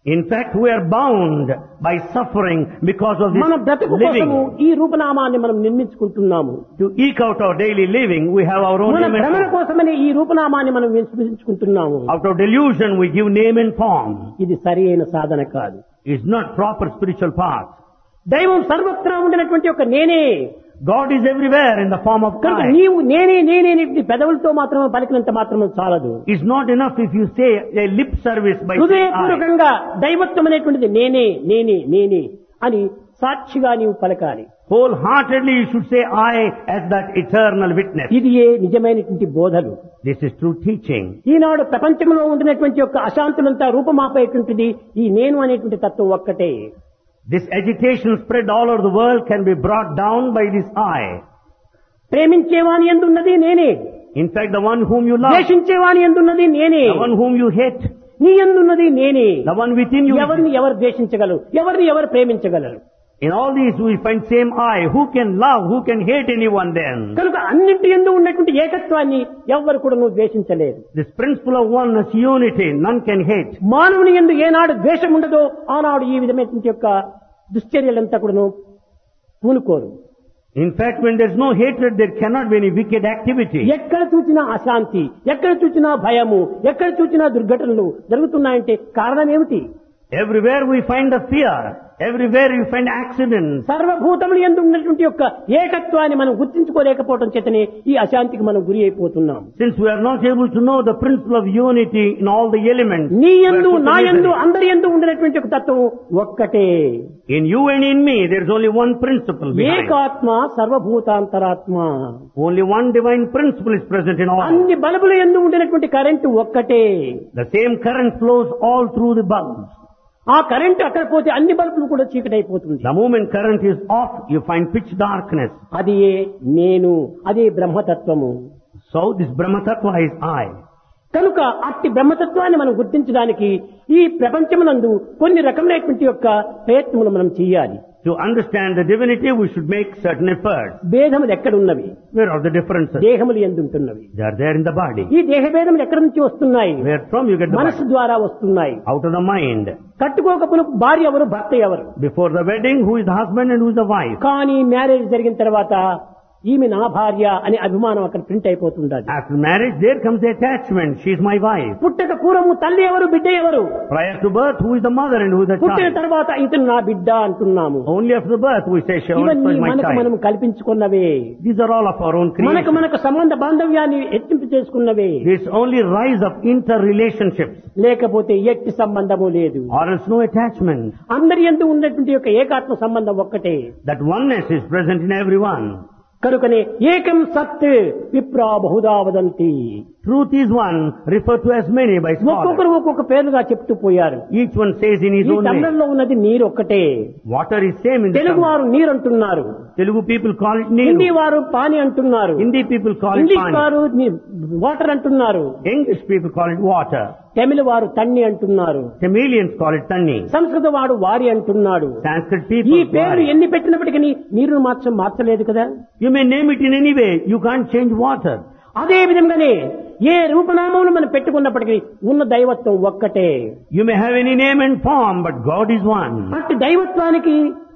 In fact, we are bound by suffering because of this మన బ్రతుకు కోసము living. ఈ రూపనామాన్ని మనం నిర్మించుకుంటున్నాము. To eke out our daily living, we have our own మన name and భ్రమణ form. కోసమని ఈ రూపనామాన్ని మనం నిర్మించుకుంటున్నాము. Out of delusion, we give name and form. ఇది సరి అయిన సాధన కాదు. It's not proper spiritual path. దైవం సర్వత్రా ఉండినటువంటి ఒక నేనే. God is everywhere in the form of కనుక I. నీవు నేనే నేనే నీ పెదవులతో మాత్రమే పలికినంత మాత్రమే చాలదు. It's not enough if you say a lip service by saying I. హృదయపూర్వకంగా దైవత్వం అనేటువంటిది నేనే నేనే నేనే అని సాక్షిగా నీవు పలకాలి. Wholeheartedly you should say I as that eternal witness. ఇది ఏ నిజమైనటువంటి బోధలు. This is true teaching. ఈనాడు ప్రపంచంలో ఉండినటువంటి యొక్క అశాంతులంతా రూపమాపేటువంటిది ఈ నేను అనేటువంటి తత్వం ఒక్కటే. This agitation spread all over the world can be brought down by this I. ప్రేమించేవాని ఎందున్నది నేనే. In fact, the one whom you love, ద్వేషించేవాని ఎందున్నది నేనే. the one whom you hate, నీ ఎందున్నది నేనే. the one within you. ఎవరిని ఎవరు ద్వేషించగలరు, ఎవరిని ఎవరు ప్రేమించగలరు? In all these we find same I. Who can love, who can hate anyone then? కనుక అన్నింటి యందు ఉన్నటువంటి ఏకత్వాన్ని ఎవ్వరు కూడా నువ్వు ద్వేషించలేరు. This principle of oneness, unity, none can hate. మానవుని యందు ఏనాడు ద్వేషం ఉండదో ఆనాడు ఈ విధమైనటువంటి యొక్క దుశ్చర్యలంతా కూడాను పూనుకోరు. In fact, when there is no hatred, there cannot be any wicked activity. ఎక్కడ చూసినా అశాంతి, ఎక్కడ చూసినా భయము, ఎక్కడ చూసినా దుర్ఘటనలు జరుగుతున్నాయంటే కారణం ఏమిటి? Everywhere we find the fear. Everywhere you find accidents. సర్వభూతములు యందు ఉన్నటువంటి యొక్క ఏకత్వాన్ని మనం గుర్తించుకోలేకపోవడం చేతనే ఈ అశాంతికి మనం గురి అయిపోతున్నాం. Since we are not able to know the principle of unity in all the elements, నీ we are యందు put నా in యందు misery. అందరి యందు ఉండినటువంటి ఒక తత్వం ఒక్కటే. In you and in me, there is only one principle behind. ఏకాత్మ సర్వభూతాంతరాత్మ. Only one divine principle is present in all. అన్ని బల్బుల యందు ఉండినటువంటి కరెంటు ఒక్కటే. The same current flows all through the bulbs. ఆ కరెంటు అక్కడ పోతే అన్ని బల్బులు కూడా చీకటైపోతుంది. The moment current is off, you find pitch darkness. అది ఏ నేను, అదే బ్రహ్మతత్వము. So this Brahma Tattva is I. కనుక అట్టి బ్రహ్మతత్వాన్ని మనం గుర్తించడానికి ఈ ప్రపంచమునందు కొన్ని రకమైనటువంటి యొక్క ప్రయత్నములు మనం చేయాలి. To understand the divinity, we should make certain efforts. భేదములు ఎక్కడున్నవి? Where are the differences? దేహములు ఎందుంటున్నవి? They are there in the body. ఈ దేహ భేదములు ఎక్కడి నుంచి వస్తున్నాయి? Where from you get the మనసు body? ద్వారా వస్తున్నాయి. Out of the mind. కట్టుకోకపోయిన భార్య ఎవరు, భర్త ఎవరు? Before the wedding, who is the husband and who is the wife? కానీ మ్యారేజ్ జరిగిన తర్వాత ఈమె నా భార్య అనే అభిమానం అక్కడ ప్రింట్ అయిపోతుంది. After marriage, there comes the attachment. She is my wife. పుట్టక పూర్వము తల్లి ఎవరు, బిడ్డ ఎవరు? Prior to birth, who is the mother and who is the పుట్టిన child? తర్వాత ఇతను నా బిడ్డ అంటున్నాము. Only after the birth, we say she also ఇవన్నీ is my మనకు మనం child. కల్పించుకున్నవే. These are all of our own మనకు creation. మనకు సంబంధ బాంధవ్యాన్ని ఎత్తింపు చేసుకున్నవే. This only rise of interrelationships. లేకపోతే ఎట్టి సంబంధము లేదు. Or else no attachment. అందరి యందు ఉన్నటువంటి యొక్క ఏకాత్మ సంబంధం ఒక్కటే. That oneness is present in everyone. కనుకనే ఏకం సత్ విప్రా Bahuda వదంతి. Truth is one, referred to as many by scholars. ఒక్కొక్కరు ఒక్కొక్క పేరుగా చెప్తూ పోయారు. Each one says in his ఈ own way. తమిళంలో ఉన్నది నీరు ఒక్కటే. Water is same in the Telugu Tamil. వారు నీరు అంటున్నారు, Telugu people call it Hindi Neeru. వారు పాని అంటున్నారు, Hindi people call it English Pani. వారు ని- వాటర్ అంటున్నారు, English people call it water. తమిళ వారు తన్ని అంటున్నారు, Tamilians call it Tanni. సంస్కృత వాడు వారి అంటున్నాడు. Sanskrit ఈ people. పేర్లు Wari. ఎన్ని పెట్టినప్పటికీ నీరును మాత్రం మార్చలేదు కదా. You may name it in any way. You can't change water. అదే విధంగానే ఏ రూపనామములు మనం పెట్టుకున్నప్పటికీ ఉన్న దైవత్వం ఒక్కటే. You may have any name and form, but God is one. అట్టి దైవత్వానికి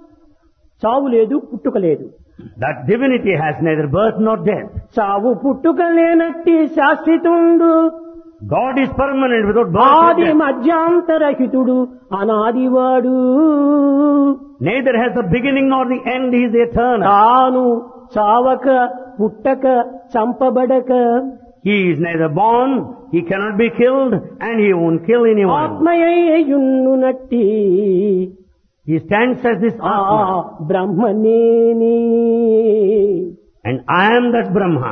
చావు లేదు, పుట్టుక లేదు. That divinity has neither birth nor death. చావు పుట్టుక లేనట్టి శాశ్వతుండు, God is permanent without birth or ఆది death. మధ్యాంతరహితుడు, అనాదివాడు. Neither has the beginning nor the end. He is eternal. తాను చావక పుట్టక చంపబడక He is neither born, he cannot be killed, and he won't kill anyone. ఆత్మయ్యున్నట్టి He stands as this ఆ Atma. బ్రహ్మనేని. And I am that Brahma.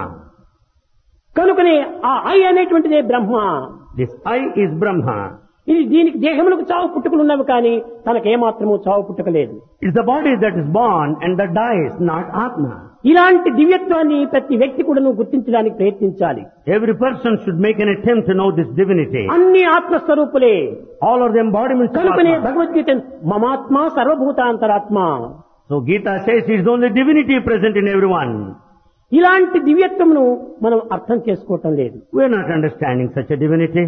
కనుకనే ఆ I అనేటువంటిదే Brahma. This I is Brahma. ఇది దీనికి దేహములకు చావు పుట్టుకలు ఉన్నవి కానీ తనకేమాత్రము చావు పుట్టుకలేదు. It's the body that is born and that dies, not Atma. ఇలాంటి దివ్యత్వాన్ని ప్రతి వ్యక్తి కూడా నువ్వు గుర్తించడానికి ప్రయత్నించాలి. Every person should make an attempt to know this divinity. అన్ని ఆత్మస్వరూపులే. All are the embodiments of కనుకనే Atma. Bhagavad Gita మమాత్మ సర్వభూతాంతరాత్మ. So Gita says it is only divinity present in everyone. ఇలాంటి దివ్యత్వమును మనం అర్థం చేసుకోవటం లేదు. We are not understanding such a divinity.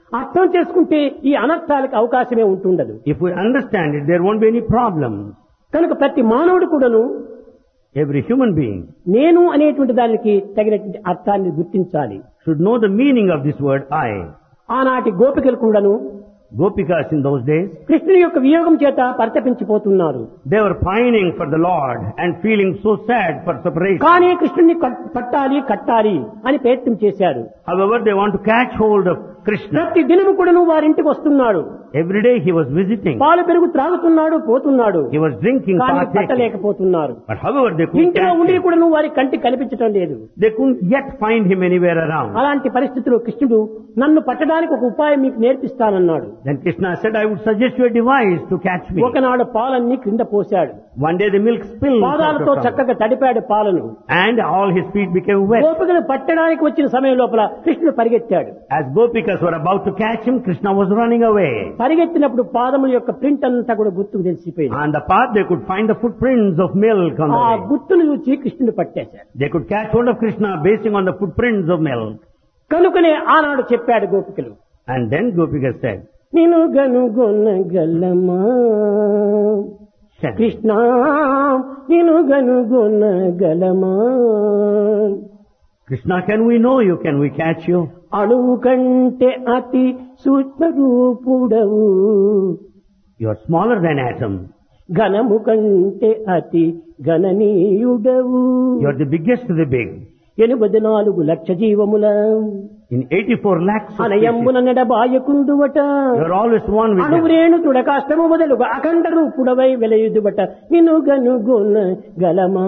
అర్థం చేసుకుంటే ఈ అనర్థాలకు అవకాశమే ఉంటుండదు. If we understand it, there won't be any problem. కనుక ప్రతి మానవుడు కూడాను Every human being నేను అనేటువంటి దానికి తగినటువంటి అర్థాన్ని గుర్తించాలి. should know the meaning of this word I. ఆనాటి గోపికలు కూడాను Gopikas in those days, కృష్ణుని యొక్క వియోగం చేత పరితపించిపోతున్నారు. they were pining for the Lord and feeling so sad for separation. కానీ కృష్ణుని కట్- పట్టాలి కట్టాలి అని ప్రయత్నం చేశారు. However, they want to catch hold of Krishna. ప్రతి దినము కూడాను వారింటికి వస్తున్నాడు. Every day he was visiting. పాలు పెరుగు త్రాగుతున్నాడు, పోతున్నాడు. He was drinking, కానీ partaking. పట్టలేకపోతున్నారు. But however, they couldn't ఇంటిలో catch ఉండి him. కూడాను వారి కంటికి కనిపించడం లేదు. They couldn't yet find him anywhere around. అలాంటి పరిస్థితిలో కృష్ణుడు నన్ను పట్టడానికి ఒక ఉపాయం మీకు నేర్పిస్తానన్నాడు. Then Krishna said, I would suggest you a device to catch me. ఒకనాడు పాలన్నీ క్రింద పోశాడు. One day the milk spilled out పాదాలతో of the చక్కగా తడిపాడు పాలను. and all his feet became wet. గోపికలు పట్టడానికి వచ్చిన సమయం లోపల కృష్ణుడు పరిగెత్తాడు. As Gopikas were about to catch him, Krishna was running away. పరిగెత్తినప్పుడు పాదముల యొక్క ప్రింట్ అంతా కూడా గుర్తుకు తెలిసిపోయింది. On the path they could find the footprints of milk on the ఆ way. గుర్తును చూసి కృష్ణుడు పట్టేశాడు. They could catch hold of Krishna basing on the footprints of milk. కనుకనే ఆనాడు చెప్పాడు గోపికలు, And then Gopikas said, నేను గనుగొనగలమా said, కృష్ణ, నేను గనుగొనగలమా, Krishna, can we know you? Can we catch you? అణువు కంటే అతి సూక్ష్మ రూపుడవు, You are smaller than atom. ఘనము కంటే అతి గణనీయుడవు, You are the biggest of the big. ఎనభై నాలుగు లక్ష జీవముల In eighty-four lakhs of species, అనయంబున నెడబాయకుండువట, you are always one with them. అణువురేణు తుడకాష్టము మొదలుగా అఖండ రూపుడవై వెలయుదుబట, నిన్ను గనుగొన గలమా.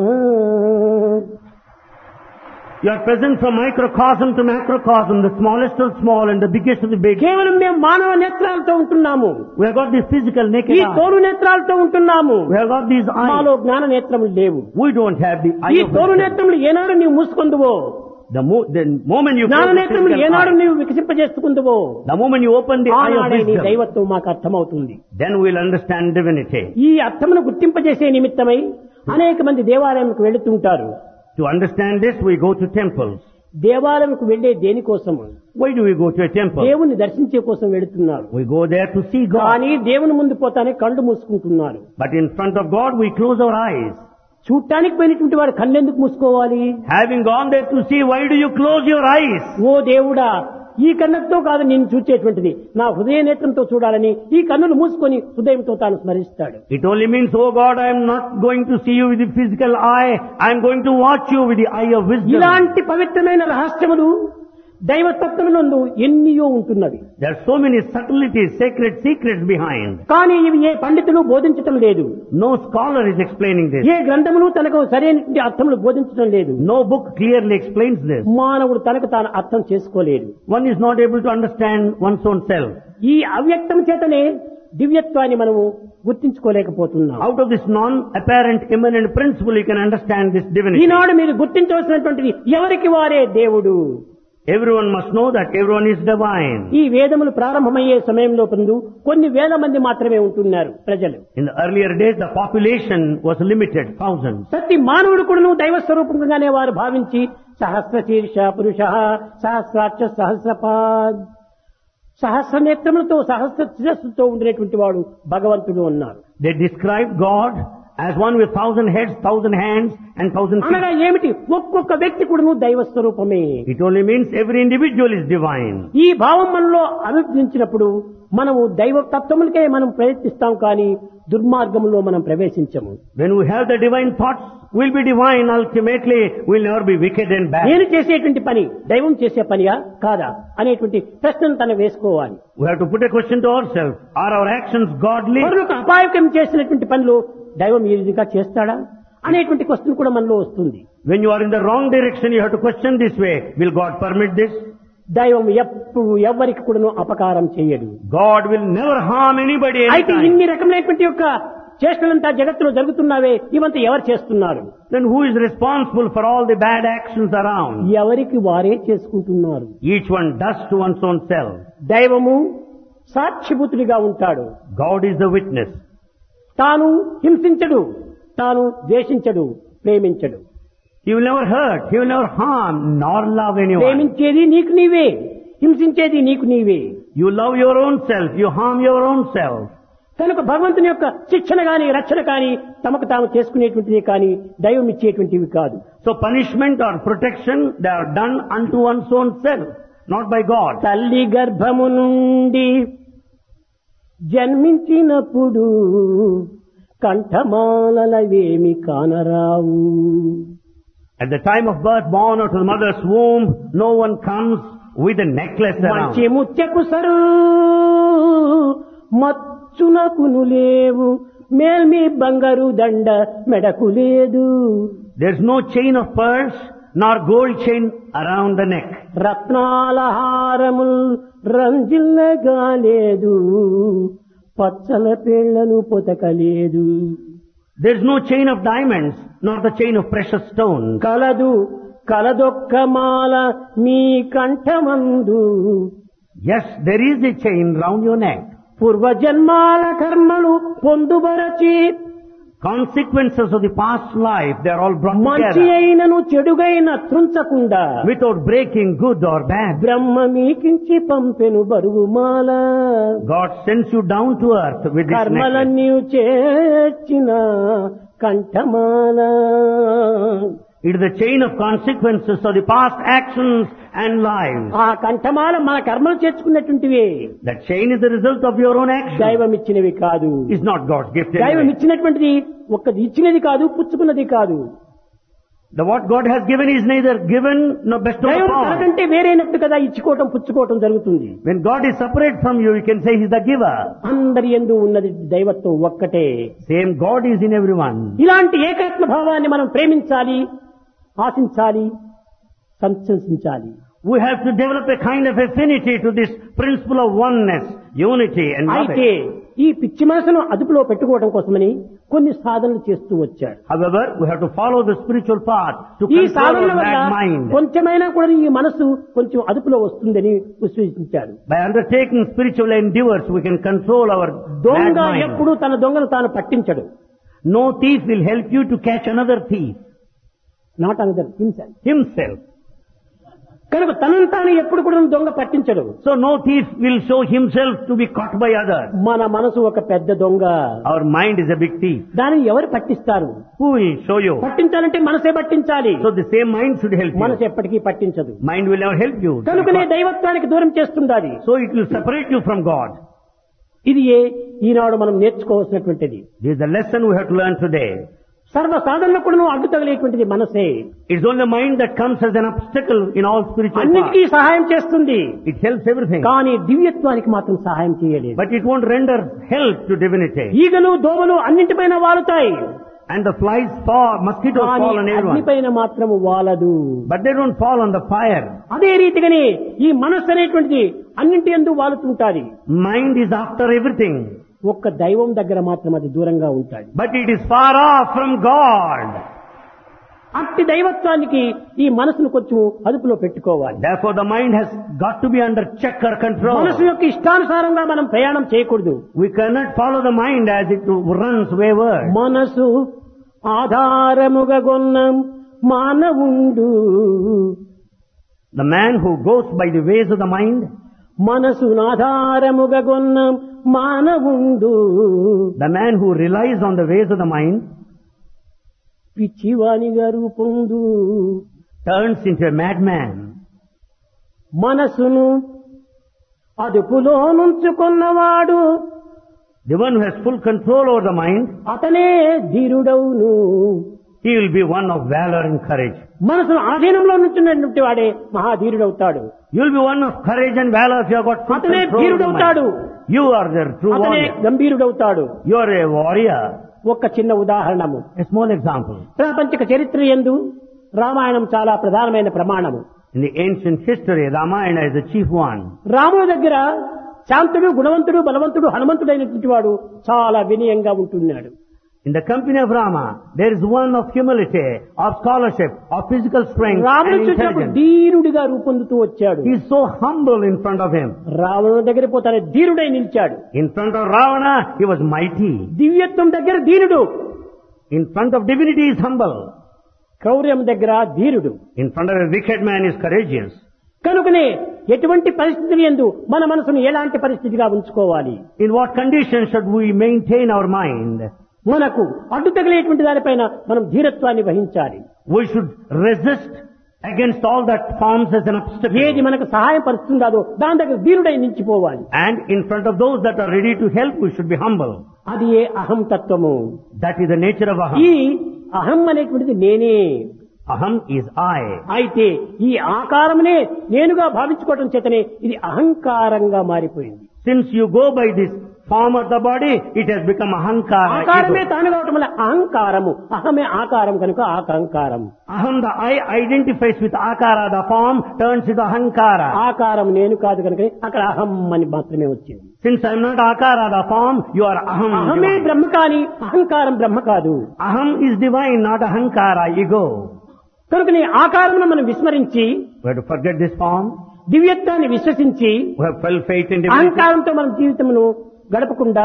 You are present from microcosm to macrocosm, the smallest of small and the biggest of the big. కేవలం మేము మానవ నేత్రాలతో ఉంటున్నాము, We have got this physical ఈ naked eye. తోలు నేత్రాలతో ఉంటున్నాము. We have got these మాలో eyes. జ్ఞాన నేత్రములు లేవు. We don't have the ఈ eye of తోలు wisdom. నేత్రములు ఏనాడు నీవు మూసుకుందువో, The, mo- the moment you జ్ఞాన close the నేత్రములు physical ఏనాడు eye, నీవు వికసింపజేసుకుందువో, the moment you open the eye of ఆనాడే నీ wisdom, దైవత్వం మాకు అర్థమవుతుంది. then we will understand divinity. ఈ అర్థమును గుర్తింపజేసే నిమిత్తమై అనేక మంది దేవాలయంకు వెళుతుంటారు. To understand this, we go to temples. దేవాలయంకు వెళ్లే దేనికోసము? Why do we go to a temple? దేవుణ్ణి దర్శించే కోసం వెళుతున్నారు. We go there to see God. కానీ దేవుని ముందు పోతానే కళ్ళు మూసుకుంటున్నారు. But in front of God, we close our eyes. చూడటానికి పోయినటువంటి వాడు కళ్ళెందుకు మూసుకోవాలి? Having gone there to see, why do you close your eyes? ఓ దేవుడా, ఈ కన్నుతో కాదు నేను చూచేటువంటిది, నా హృదయ నేత్రంతో చూడాలని ఈ కన్నులు మూసుకొని హృదయంతో తాను స్మరిస్తాడు. It only means, oh God, I am not going to see you with the physical eye. I am going to watch you with the eye of wisdom. ఇలాంటి పవిత్రమైన రహస్యములు దైవతత్వమునందు ఎన్నియో ఉంటున్నవి. There are so many subtleties, sacred secrets behind. కానీ ఇవి ఏ పండితులు బోధించటం లేదు. No scholar is explaining this. ఏ గ్రంథములు తనకు సరైన అర్థములు బోధించడం లేదు. No book clearly explains this. మానవుడు తనకు తాను అర్థం చేసుకోలేడు. One is not able to understand one's own self. ఈ అవ్యక్తం చేతనే దివ్యత్వాన్ని మనము గుర్తించుకోలేకపోతున్నాం. Out of this non-apparent immanent principle, you can understand this divinity. ఈనాడు మీరు గుర్తించవలసినటువంటిది ఎవరికి వారే దేవుడు. Everyone must know that everyone is divine. ఈ వేదములు ప్రారంభమయ్యే సమయంలో పొందు కొన్ని వేల మంది మాత్రమే ఉంటున్నారు ప్రజలు. In the earlier days, the population was limited, thousands. ప్రతి మానవుడు కూడాను దైవ స్వరూపంగానే వారు భావించి సహస్ర శీర్ష పురుష, సహస్రాక్ష, సహస్రపాద్, సహస్ర నేత్రములతో సహస్ర శిరస్సుతో ఉండేటువంటి వాడు భగవంతుడు అన్నారు. They described God as one with thousand heads, thousand hands and thousand అనగా feet. ఏమిటి? ఒక్కొక్క వ్యక్తి కూడాను దైవ స్వరూపమే. It only means every individual is divine. ఈ భావం మనలో అభివృద్ధించినప్పుడు మనము దైవ తత్వములకే మనం ప్రయత్నిస్తాం, కానీ దుర్మార్గంలో మనం ప్రవేశించము. When we have the divine thoughts, we'll be divine ultimately. We'll never be wicked and bad. నేను చేసేటువంటి పని దైవం చేసే పనియా కాదా అనేటువంటి ప్రశ్నను తను వేసుకోవాలి. We have to put a question to ourselves. Are our actions godly? మరొక అపాయకం చేసినటువంటి పనులు దైవం ఈ విధంగా చేస్తాడా అనేటువంటి క్వశ్చన్ కూడా మనలో వస్తుంది. When you are in the wrong direction, you have to question this way. Will God permit this? దైవం ఎప్పుడు ఎవరికి కూడాను అపకారం చేయడు. God will never harm anybody అయితే anytime. ఇన్ని రకమైనటువంటి యొక్క చేష్టలంతా జగత్తులో జరుగుతున్నావే, ఇవంతా ఎవరు చేస్తున్నారు? Then who is responsible for all the bad actions around? ఎవరికి వారే చేసుకుంటున్నారు. Each one does to one's own self. దైవము సాక్షిభూతుడిగా ఉంటాడు. God is the witness. తాను హింసించడు, తాను ద్వేషించడు, ప్రేమించడు. He will never hurt, he will never harm, nor love anyone. ప్రేమించేది నీకు నీవే, హింసించేది నీకు నీవే. You love your own self. You harm your own self. కనుక భగవంతుని యొక్క శిక్షణ గాని రక్షణ కాని తమకు తాము చేసుకునేటువంటిది కానీ దైవం ఇచ్చేటువంటివి కాదు. So punishment or protection, they are done unto one's own self, not by God. తల్లి గర్భము నుండి జన్మించినప్పుడు కంఠమాలలవేమి కానరావు. At the time of birth, born out of the mother's womb, no one comes with a necklace around. మంచి ముత్యకు sir మచ్చునకును లేవు, మేల్మి బంగారు దండ మెడకు లేదు. There's no chain of pearls nor gold chain around the neck. రత్నాల హారముల్ రంజిల్లగా లేదు, పచ్చల పేళ్లను పొతకలేదు. There's no chain of diamonds nor the chain of precious stones. కలదు కలదొక్క మాల మీ కంఠమందు. Yes, there is a chain round your neck. పూర్వజన్మాల కర్మలు పొందుబరచి Consequences of the past life, they are all brought మంచి together అయినను చెడుగైన త్రుంచకుండా without breaking good or bad. బ్రహ్మ మీకించి పంపెను బరువు మాల. God sends you down to earth with this necklace. కర్మలన్నీ చేర్చిన కంఠమాల. It is the chain of consequences of the past actions and lives. ఆ కంఠమాల మన కర్మలు చేర్చుకున్నటువంటివే, That chain is the result of your own actions. దైవం ఇచ్చినవి కాదు. It's not God's gift. దైవం Anyway. ఇచ్చినటువంటిది ఒక్కది ఇచ్చినది కాదు, పుచ్చుకున్నది కాదు. The what God has given is neither given nor bestowed దైవం upon. తనకంటే వేరైనట్టు కదా ఇచ్చుకోవటం పుచ్చుకోవటం జరుగుతుంది. When God is separate from you, you can say He's the giver. అందరి యందు ఉన్నది దైవత్వం ఒక్కటే. Same God is in everyone. ఇలాంటి ఏకాత్మ భావాన్ని మనం ప్రేమించాలి, ఆశించాలి, సంతసించాలి. We have to develop a kind of affinity to this principle of oneness, unity and love. అయితే ఈ పిచ్చి మనసును అదుపులో పెట్టుకోవడం కోసమని కొన్ని సాధనలు చేస్తూ వచ్చాడు. However, we have to follow the spiritual path to ఈ control సాధనల our వల్ల mad mind. కొంచెమైనా కూడా ఈ మనసు కొంచెం అదుపులో వస్తుందని విశ్వసించాడు. By undertaking spiritual endeavors, we can control our mad దొంగ mind. ఎప్పుడు తన దొంగను తాను పట్టించడు. No thief will help you to catch another thief. Not another himself. Himself. కనుక తనను తాను ఎప్పుడు కూడా దొంగ పట్టించడు. So no thief will show himself to be caught by others. మన మనసు ఒక పెద్ద దొంగ. Our mind is a big thief. దానిని ఎవరు పట్టిస్తారు? Who will show you? పట్టించాలంటే మనసే పట్టించాలి. So the same mind should help you. మనసు ఎప్పటికీ పట్టించదు. Mind will never help you. కనుకనే దైవత్వానికి దూరం చేస్తుండాలి. So it will separate you from God. ఇది ఏ ఈనాడు మనం నేర్చుకోవాల్సినటువంటిది. This is the lesson we have to learn today. సర్వ సాధనలకు కూడా అడ్డు తగిలేటువంటిది మనసే. It's only the mind that comes as an obstacle in all spiritual అన్నిటికీ paths. సహాయం చేస్తుంది, It helps everything. కానీ దివ్యత్వానికి మాత్రం సహాయం చేయలేదు. But it won't render help to divinity. ఈగలు దోమలు అన్నింటిపైన వాలుతాయి, And the flies fall, mosquitoes కానీ fall on everyone. అగ్నిపైన మాత్రం వాలదు. But they don't fall on the fire. అదే రీతిగానే ఈ మనస్సు అనేటువంటిది అన్నింటి యందు వాలుతుంటాది. Mind is after everything. ఒక్క దైవం దగ్గర మాత్రం అది దూరంగా ఉంటాది. But it is far off from God. అట్టి దైవత్వానికి ఈ మనసును కొంచెం అదుపులో పెట్టుకోవాలి. Therefore the mind has got to be under check or control. మనసు యొక్క ఇష్టానుసారంగా మనం ప్రయాణం చేయకూడదు. We cannot follow the mind as it runs wayward. మనసు ఆధారముగా గొన్న మానవుండు. The man who goes by the ways of the mind, మనసు ఆధారముగా గొన్న మానవుండు. the man who relies on the ways of the mind, పిచ్చివానిగా రూపొందు. turns into a madman. మనసును అదుపులో నుంచుకున్నవాడు The one who has full control over the mind, అతనే ధీరుడవును. he will be one of valor and courage. మనసును ఆధీనంలో నుంచున్నటువంటి వాడే మహాధీరుడవుతాడు. You will be one of courage and valor if you have got full అతనే control of the ధీరుడవుతాడు. mind. You are the true అతనే warrior. గంభీరుడవుతాడు. You are a warrior. ఒక చిన్న ఉదాహరణము. A small example. ప్రాపంచిక చరిత్ర యందు రామాయణం చాలా ప్రధానమైన ప్రమాణము. In the ancient history, Ramayana is the chief one. రాముడి దగ్గర శాంతుడు, గుణవంతుడు, బలవంతుడు, హనుమంతుడైనటువంటి వాడు చాలా వినయంగా ఉంటున్నాడు. In the company of Rama, there is one of humility, of scholarship, of physical strength రాముడు and చూసినప్పుడు intelligence. ధీరుడిగా రూపొందుతూ వచ్చాడు. He is so humble in front of him. రావణుడి దగ్గర పోతానే ధీరుడై నిలిచాడు. In front of Ravana, he was mighty. దివ్యత్వం దగ్గర ధీరుడు, In front of divinity, he is humble. క్రౌర్యం దగ్గర ధీరుడు. In front of a wicked man, he is courageous. కనుకనే ఎటువంటి పరిస్థితులు యందు మన మనసును ఎలాంటి పరిస్థితిగా ఉంచుకోవాలి, In what conditions should we maintain our mind? మనకు అడ్డు తగిలేటువంటి దానిపైన మనం ధీరత్వాన్ని వహించాలి. We should resist against all that forms as an obstacle. ఏది మనకు సహాయం పరుస్తుందో దాని దగ్గర ధీరుడై నిలిచిపోవాలి. And in front of those that are ready to help, we should be humble. అది ఏ అహం తత్వము. That is the nature of aham. ఈ అహం అనేటువంటిది నేనే. Aham is I. అయితే ఈ ఆకారమునే నేనుగా భావించుకోవడం చేతనే ఇది అహంకారంగా మారిపోయింది. Since you go by this form of the body, it has become ahankara. ఆకారమే ego. తాను కావటం వల్ల అహంకారము, అహమే ఆకారం కనుక ఆకారం. Aham, the I identifies with akara, the form turns into ahankara. ఆకారం నేను కాదు కనుక అక్కడ అహం అని మాత్రమే వచ్చింది. Since I am not akara, the form, you are aham. అహమే divine. బ్రహ్మ కాని అహంకారం బ్రహ్మ కాదు. Aham is divine, not ahankara, ego. కనుక నీ ఆకారమును మనం విస్మరించి We have to forget this form. దివ్యత్వాన్ని విశ్వసించి We have felt faith in divinity. అహంకారంతో మన జీవితమును గడపకుండా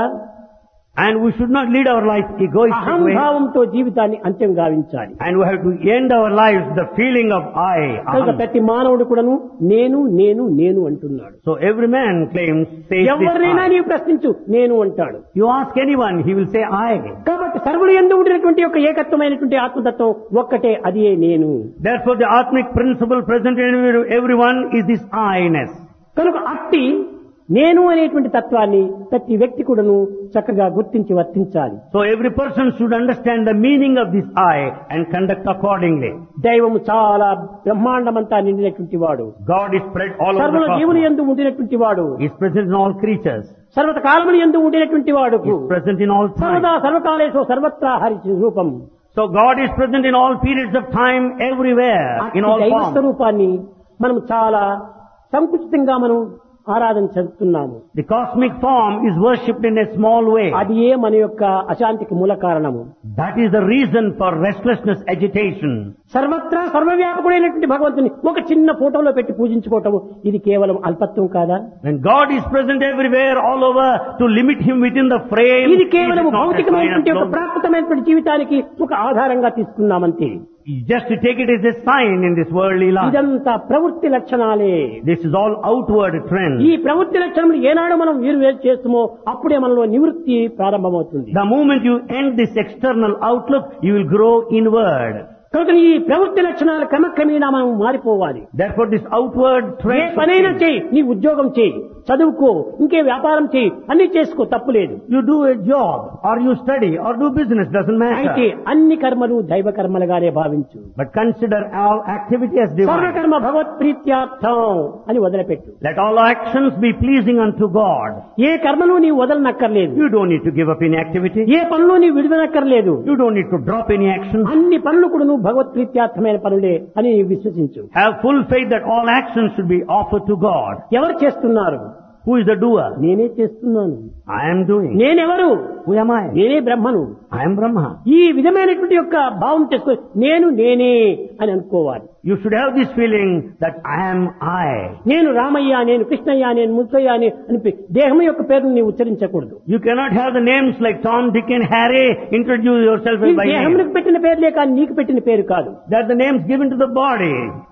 And we should not lead our life egoistic way. అహంభావంతో జీవితాన్ని అంత్యం గావించాలి. And we have to end our lives the feeling of I. కనుక Aham. ప్రతి మానవుడు కూడాను నేను నేను నేను అంటున్నాడు. So every man claims, says this ఎవరినైనా I. నీవు ప్రశ్నించు నేను అంటాడు. You ask anyone, he will say I. కాబట్టి సర్వులు యందు ఉండినటువంటి యొక్క ఏకత్వమైనటువంటి ఆత్మతత్వం ఒక్కటే, అదే నేను. Therefore the Atmic principle present in everyone is this I-ness. కనుక అట్టి నేను అనేటువంటి తత్వాన్ని ప్రతి వ్యక్తి కూడాను చక్కగా గుర్తించి వర్తించాలి. So every person should understand the meaning of this I and conduct accordingly. దైవము చాలా బ్రహ్మాండమంతా నిండినటువంటి వాడు. God is spread all over సర్వుల the జీవుని cosmos. యందు ఉండినటువంటి వాడు. He is present in all creatures. సర్వత కాలముని యందు ఉండినటువంటి వాడు. He is present in all సర్వదా time. సర్వకాలేశో సర్వత్రా హరి రూపం. So God is present in all periods of time, everywhere, in all దైవ forms. స్వరూపాన్ని మనం చాలా సంకుచితంగా మనం ఆరాధన చేస్తున్నాము. The cosmic form is worshipped in a small way. అది ఏ మన యొక్క అశాంతికి మూల కారణము. That is the reason for restlessness, agitation. సర్వత్రా సర్వవ్యాపకుడైనటువంటి భగవంతుని ఒక చిన్న ఫోటోలో పెట్టి పూజించుకోవటం ఇది కేవలం అల్పత్వం కాదా? When God is present everywhere, all over, to limit Him within the frame, ఇది it కేవలం is not a భౌతికమైనటువంటి sign ఒక of ప్రాకృతమైనటువంటి జీవితానికి ఒక ఆధారంగా తీసుకున్నామంతే. just to take it as a sign in this worldly life. ఇదంతా ప్రవృత్తి లక్షణాలే. This is all outward trend. ఈ ప్రవృత్తి లక్షణములు ఏనాడు మనం వీరు వేరు చేస్తామో అప్పుడే మనలో నివృత్తి ప్రారంభమవుతుంది. The moment you end this external outlook, you will grow inward. కనుక ఈ ప్రవృత్తి లక్షణాలు క్రమక్రమేణా మనం మారిపోవాలి. Therefore this outward A trend should పనైనా change. చేయి, నీ ఉద్యోగం చేయి, చదువుకో, ఇంకే వ్యాపారం చేయి, అన్ని చేసుకో, తప్పులేదు. You do a job, or you study, or do business, doesn't అయితే matter. అన్ని కర్మలు దైవ కర్మలుగానే భావించు. But consider all activity as divine. సర్వకర్మ భగవత్ ప్రీత్యార్థం అని వదిలిపెట్టు. Let all actions be pleasing unto God. ఏ కర్మను నీవు వదలనక్కర్లేదు. You don't need to give up any activity. ఏ పనులు నీవు విడవనక్కర్లేదు. You don't need to drop any action. అన్ని పనులు కూడా నువ్వు భగవత్ ప్రీత్యార్థమైన పనులే అని నీవు విశ్వసించు. Have full faith that all actions should be offered to God. ఎవరు చేస్తున్నారు? Who is the doer? నేనే చేస్తున్నాను. I am doing. నేనెవరు? Who am I? నేనే బ్రహ్మను. I am Brahma. ఈ విధమైనటువంటి యొక్క భావం చేసుకో, నేను నేనే అని అనుకోవాలి. You should have this feeling that I am I. నేను రామయ్య, నేను కృష్ణయ్య, నేను ముత్తయ్య అని అని దేహం యొక్క పేరును నీవు ఉచ్చరించకూడదు. You cannot have the names like Tom, Dick and Harry. Introduce yourself ఈ by name. దేహమునికి పెట్టిన పేర్లే కానీ నీకు పెట్టిన పేరు కాదు. They are the names given to the body.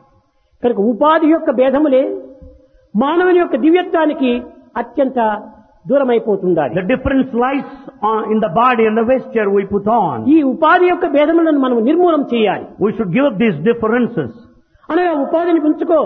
కనుక ఉపాధి యొక్క భేదములే మానవుని యొక్క దివ్యత్వానికి అత్యంత దూరమైపోతుండాలి. The difference lies on, in the body and the vesture we put on. ఈ ఉపాధి యొక్క భేదములను మనం నిర్మూలం చేయాలి. We should give up these differences. అనగా ఉపాధిని పెంచుకో,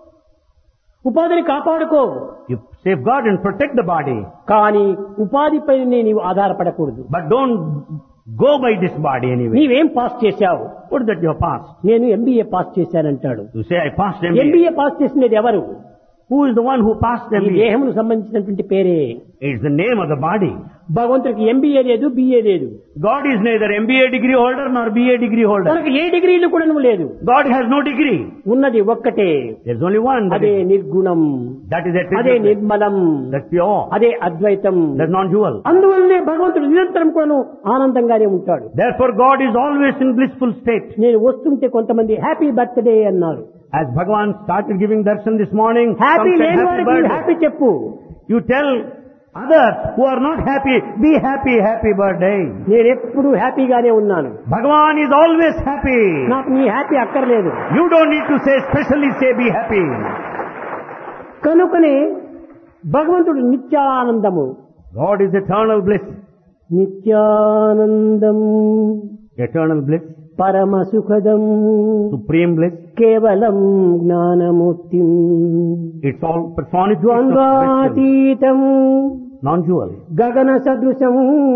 ఉపాధిని కాపాడుకో, You safeguard and protect the body. కానీ ఉపాధిపై నీవు ఆధారపడకూడదు. But don't go by this body anyway. నీవేం పాస్ చేశావు? What is that you have passed? నేను ఎంబీఏ పాస్ చేశానంటాడు. You say I passed M B A. MBA pass చేసినది ఎవరు? Who is the one who passed ఈ M B A? దేహమును సంబంధించినటువంటి పేరే. It's the name of the body. భగవంతుడికి MBA లేదు, బిఏ లేదు. God is neither M B A degree holder nor B A degree holder. మనకు ఏ డిగ్రీలు కూడా లేదు. God has no degree. ఉన్నది ఒక్కటే. There's only one. That అదే is, నిర్గుణం, that is అదే attribute. నిర్మలం, That's pure. అదే అద్వైతం. That's non-dual. అందువల్లనే భగవంతుడు నిరంతరం కూడాను ఆనందంగానే ఉంటాడు. Therefore God is always in blissful state. నేను వస్తుంటే కొంతమంది హ్యాపీ బర్త్డే అన్నారు. As Bhagavan started giving darshan this morning, happy some said, లేని happy వారికి birthday. హ్యాపీ చెప్పు. You tell others who are not happy, be happy, happy birthday. నేను ఎప్పుడు హ్యాపీగానే ఉన్నాను. Bhagavan is always happy. నాకు నీ హ్యాపీ అక్కర్లేదు. You don't need to say specially say be happy. కనుకనే భగవంతుడు నిత్యానందము. God is eternal bliss. Nityanandam Eternal bliss. పరమ సుఖదం Supreme bliss. కేవలం Gnanamurthy It's all personification of wisdom. ద్వంద్వాతీతం Non-dual. గగన సదృశం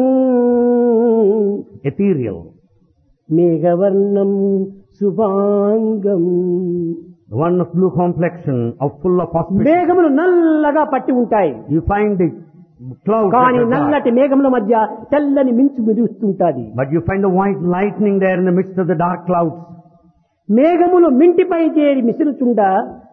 Ethereal. మేఘవర్ణం శుభాంగం. The one of blue complexion, of full of auspicious. మేఘములు నల్లగా పట్టి ఉంటాయి. You find the clouds కానీ that are dark. నల్లటి మేఘముల మధ్య తెల్లని మించు మెరుస్తుంటాది. But you find the white lightning there in the midst of the dark clouds. మేఘములు మింటిపై చేరి మిసులుచుండా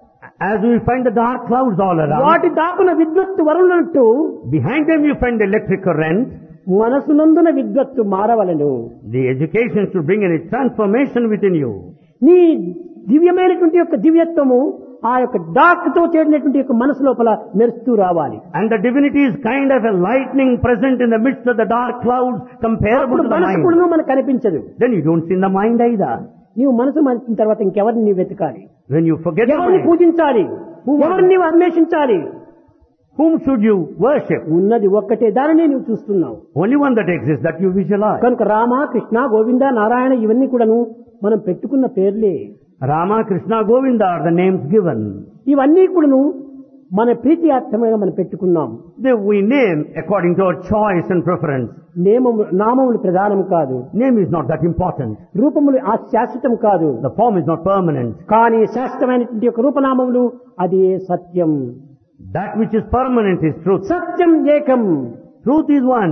As you find the dark clouds all around, వాటి దాపున విద్వత్తు వరుణట్టు behind them you find the electric current. మనసునందున విద్వత్తు మారవలను. The education should bring a transformation within you. నీ దివ్యమైనటువంటి యొక్క దివ్యత్వము ఆ యొక్క dark తో చేరినటువంటి యొక్క మనసు లోపల మెరుస్తూ రావాలి. And the divinity is kind of a lightning present in the midst of the dark clouds comparable అప్పుడు to the మనసు mind. కూడా మనకు కనిపించదు. Then you don't see in the mind either. నీవు మనసు మరిచిన తర్వాత ఇంకెవరిని నీవు వెతకాలి? When you forget the ఎవరిని mind, పూజించాలి? ఎవరిని నీవు అన్వేషించాలి? whom should you worship? ఉన్నది ఒక్కటే, దానినే నీవు చూస్తున్నావు. Only one that exists, that you visualize. కనుక రామ కృష్ణ గోవింద నారాయణ ఇవన్నీ కూడాను మనం పెట్టుకున్న పేర్లే. Rama, Krishna, Govinda are the names given. ఇవన్నీ కూడాను మన ప్రీతి అర్థంగా మనం పెట్టుకున్నాం. They we name according to our choice and preference. నేమము నామములు ప్రధానం కాదు. Name is not that important. రూపములు ఆ శాశ్వతం కాదు. The form is not permanent. కానీ శాశ్వతమైనటువంటి యొక్క రూపనామములు అది సత్యం. That which is permanent is truth. సత్యం ఏకం. Truth is one.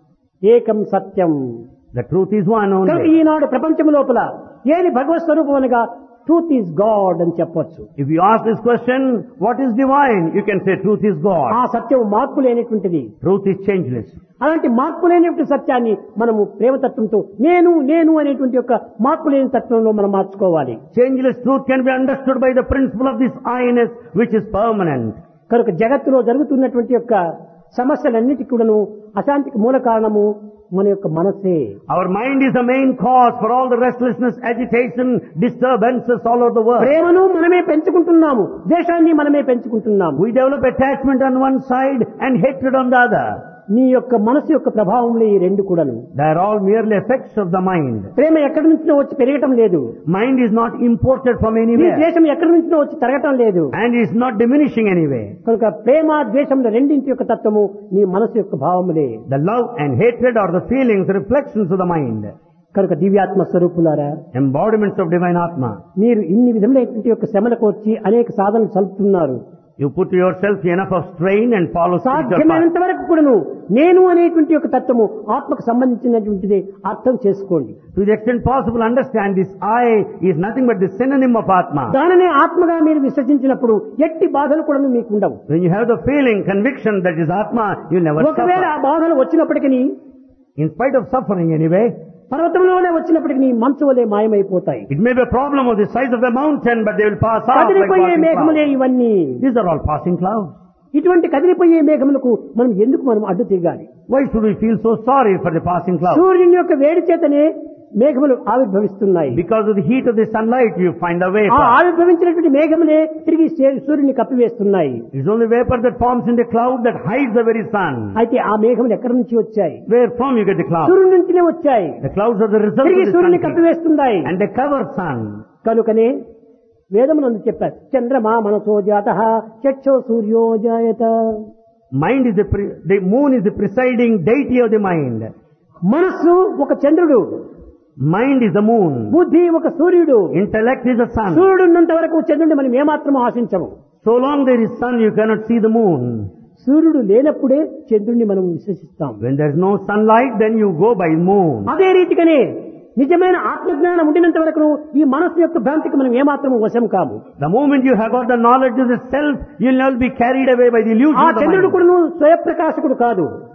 ఏకం సత్యం. The truth is one కనుక only. ఈనాడు ప్రపంచం లోపల ఏది భగవత్ స్వరూపం అనగా ట్రూత్ ఈజ్ గాడ్ అని చెప్పొచ్చు. If you ask this question, what is divine? You can say truth is ఆ God. సత్యం మార్పు లేనటువంటిది. Truth is changeless. అలాంటి మార్పు లేనటువంటి సత్యాన్ని మనము ప్రేమతత్వంతో నేను నేను అనేటువంటి యొక్క మార్పు లేని తత్వంలో మనం మార్చుకోవాలి. Changeless truth can be understood by the principle of this I-ness which is permanent. కనుక జగత్తులో జరుగుతున్నటువంటి యొక్క సమస్యలన్నిటికీ కూడాను అశాంతికి మూల కారణము మన యొక్క మనసే. Our mind is the main cause for all the restlessness, agitation, disturbances all over the world. ప్రేమను మనమే పెంచుకుంటున్నాము, ద్వేషాన్ని మనమే పెంచుకుంటున్నాము. We develop attachment on one side and hatred on the other. నీ యొక్క మనసు యొక్క ప్రభావంలో ఈ రెండు కూడాను. They are all merely effects of the mind. ప్రేమ ఎక్కడి నుంచినో వచ్చి పెరగటం లేదు. Mind is not imported from ఈ anywhere ద్వేషం ఎక్కడి నుంచినో వచ్చి తరగటం లేదు. and is not diminishing anyway. కనుక ప్రేమ ద్వేషముల రెండింటి యొక్క తత్వము నీ మనసు యొక్క భావములే. The love and hatred are the feelings, reflections of the mind. కనుక దివ్యాత్మ స్వరూపులారా, Embodiments of divine Atma. మీరు ఇన్ని విధములైనటువంటి యొక్క శ్రమలకు వచ్చి అనేక సాధనలు చలుపుతున్నారు. You put yourself enough of strain and follow spiritual path. సాధ్యమైనంత వరకు కూడాను నేను అనేటువంటి యొక్క తత్వము ఆత్మకు సంబంధించినటువంటిది అర్థం చేసుకోండి. To the extent possible, understand this I is nothing but the synonym of Atma. దానినే ఆత్మగా మీరు విశ్వసించినప్పుడు ఎట్టి బాధలు కూడా మీకు ఉండవు. When you have the feeling, conviction that is Atma, you never ఒకవేళ suffer. ఆ బాధలు వచ్చినప్పటికీ In spite of suffering anyway, పర్వతంలోనే వచ్చినప్పటికీ మంచు వలె మాయమైపోతాయి. it may be a problem of the size of the mountain, but they will pass off like కదిలిపోయే passing మేఘములే clouds. ఇవన్నీ. These are all passing clouds. ఇటువంటి కదిలిపోయే మేఘములకు మనం ఎందుకు మనం అడ్డు తిరగాలి? Why should we feel so sorry for the passing clouds? సూర్యుని యొక్క వేడి చేతనే మేఘములు ఆవిర్భవిస్తున్నాయి. Because of the heat of the sunlight, you find a ఆ vapor. ఆవిర్భవించినటువంటి మేఘములే తిరిగి సే- సూర్యుని కప్పివేస్తున్నాయి. It's only vapor that forms in the cloud that hides the very sun. అయితే ఆ మేఘములు ఎక్కడి నుంచి వచ్చాయి? Where from you get the clouds? సూర్యుడి నుంచినే వచ్చాయి. The clouds are the result of తిరిగి the సూర్యుని sun heat. కప్పివేస్తున్నాయి. And they cover sun. కనుకనే వేదమునందు చెప్పారు, చంద్రమా మనసో జాతః చక్షో సూర్యో జాయత. Mind is the, pre- the moon is the presiding deity of the mind. మనస్సు ఒక చంద్రుడు, Mind is the moon. బుద్ధి ఒక సూర్యుడు. Intellect is the sun. సూర్యుడు ఉన్నంత వరకు చంద్రుడిని మనం ఏమాత్రం ఆశించము. So long there is sun, you cannot see the moon. సూర్యుడు లేనప్పుడే చంద్రుడిని మనం విశ్వసిస్తాం. When there is no sunlight, then you go by moon. అదే రీతిగానే నిజమైన ఆత్మజ్ఞానం ఉండినంత వరకు ఈ మనస్సు యొక్క భ్రాంతికి మనం ఏమాత్రం వశం కాము. The moment you have got the knowledge of the self, you will not be carried away by the illusion ఆ of the చంద్రుడు mind. కూడా స్వయప్రకాశకుడు కాదు.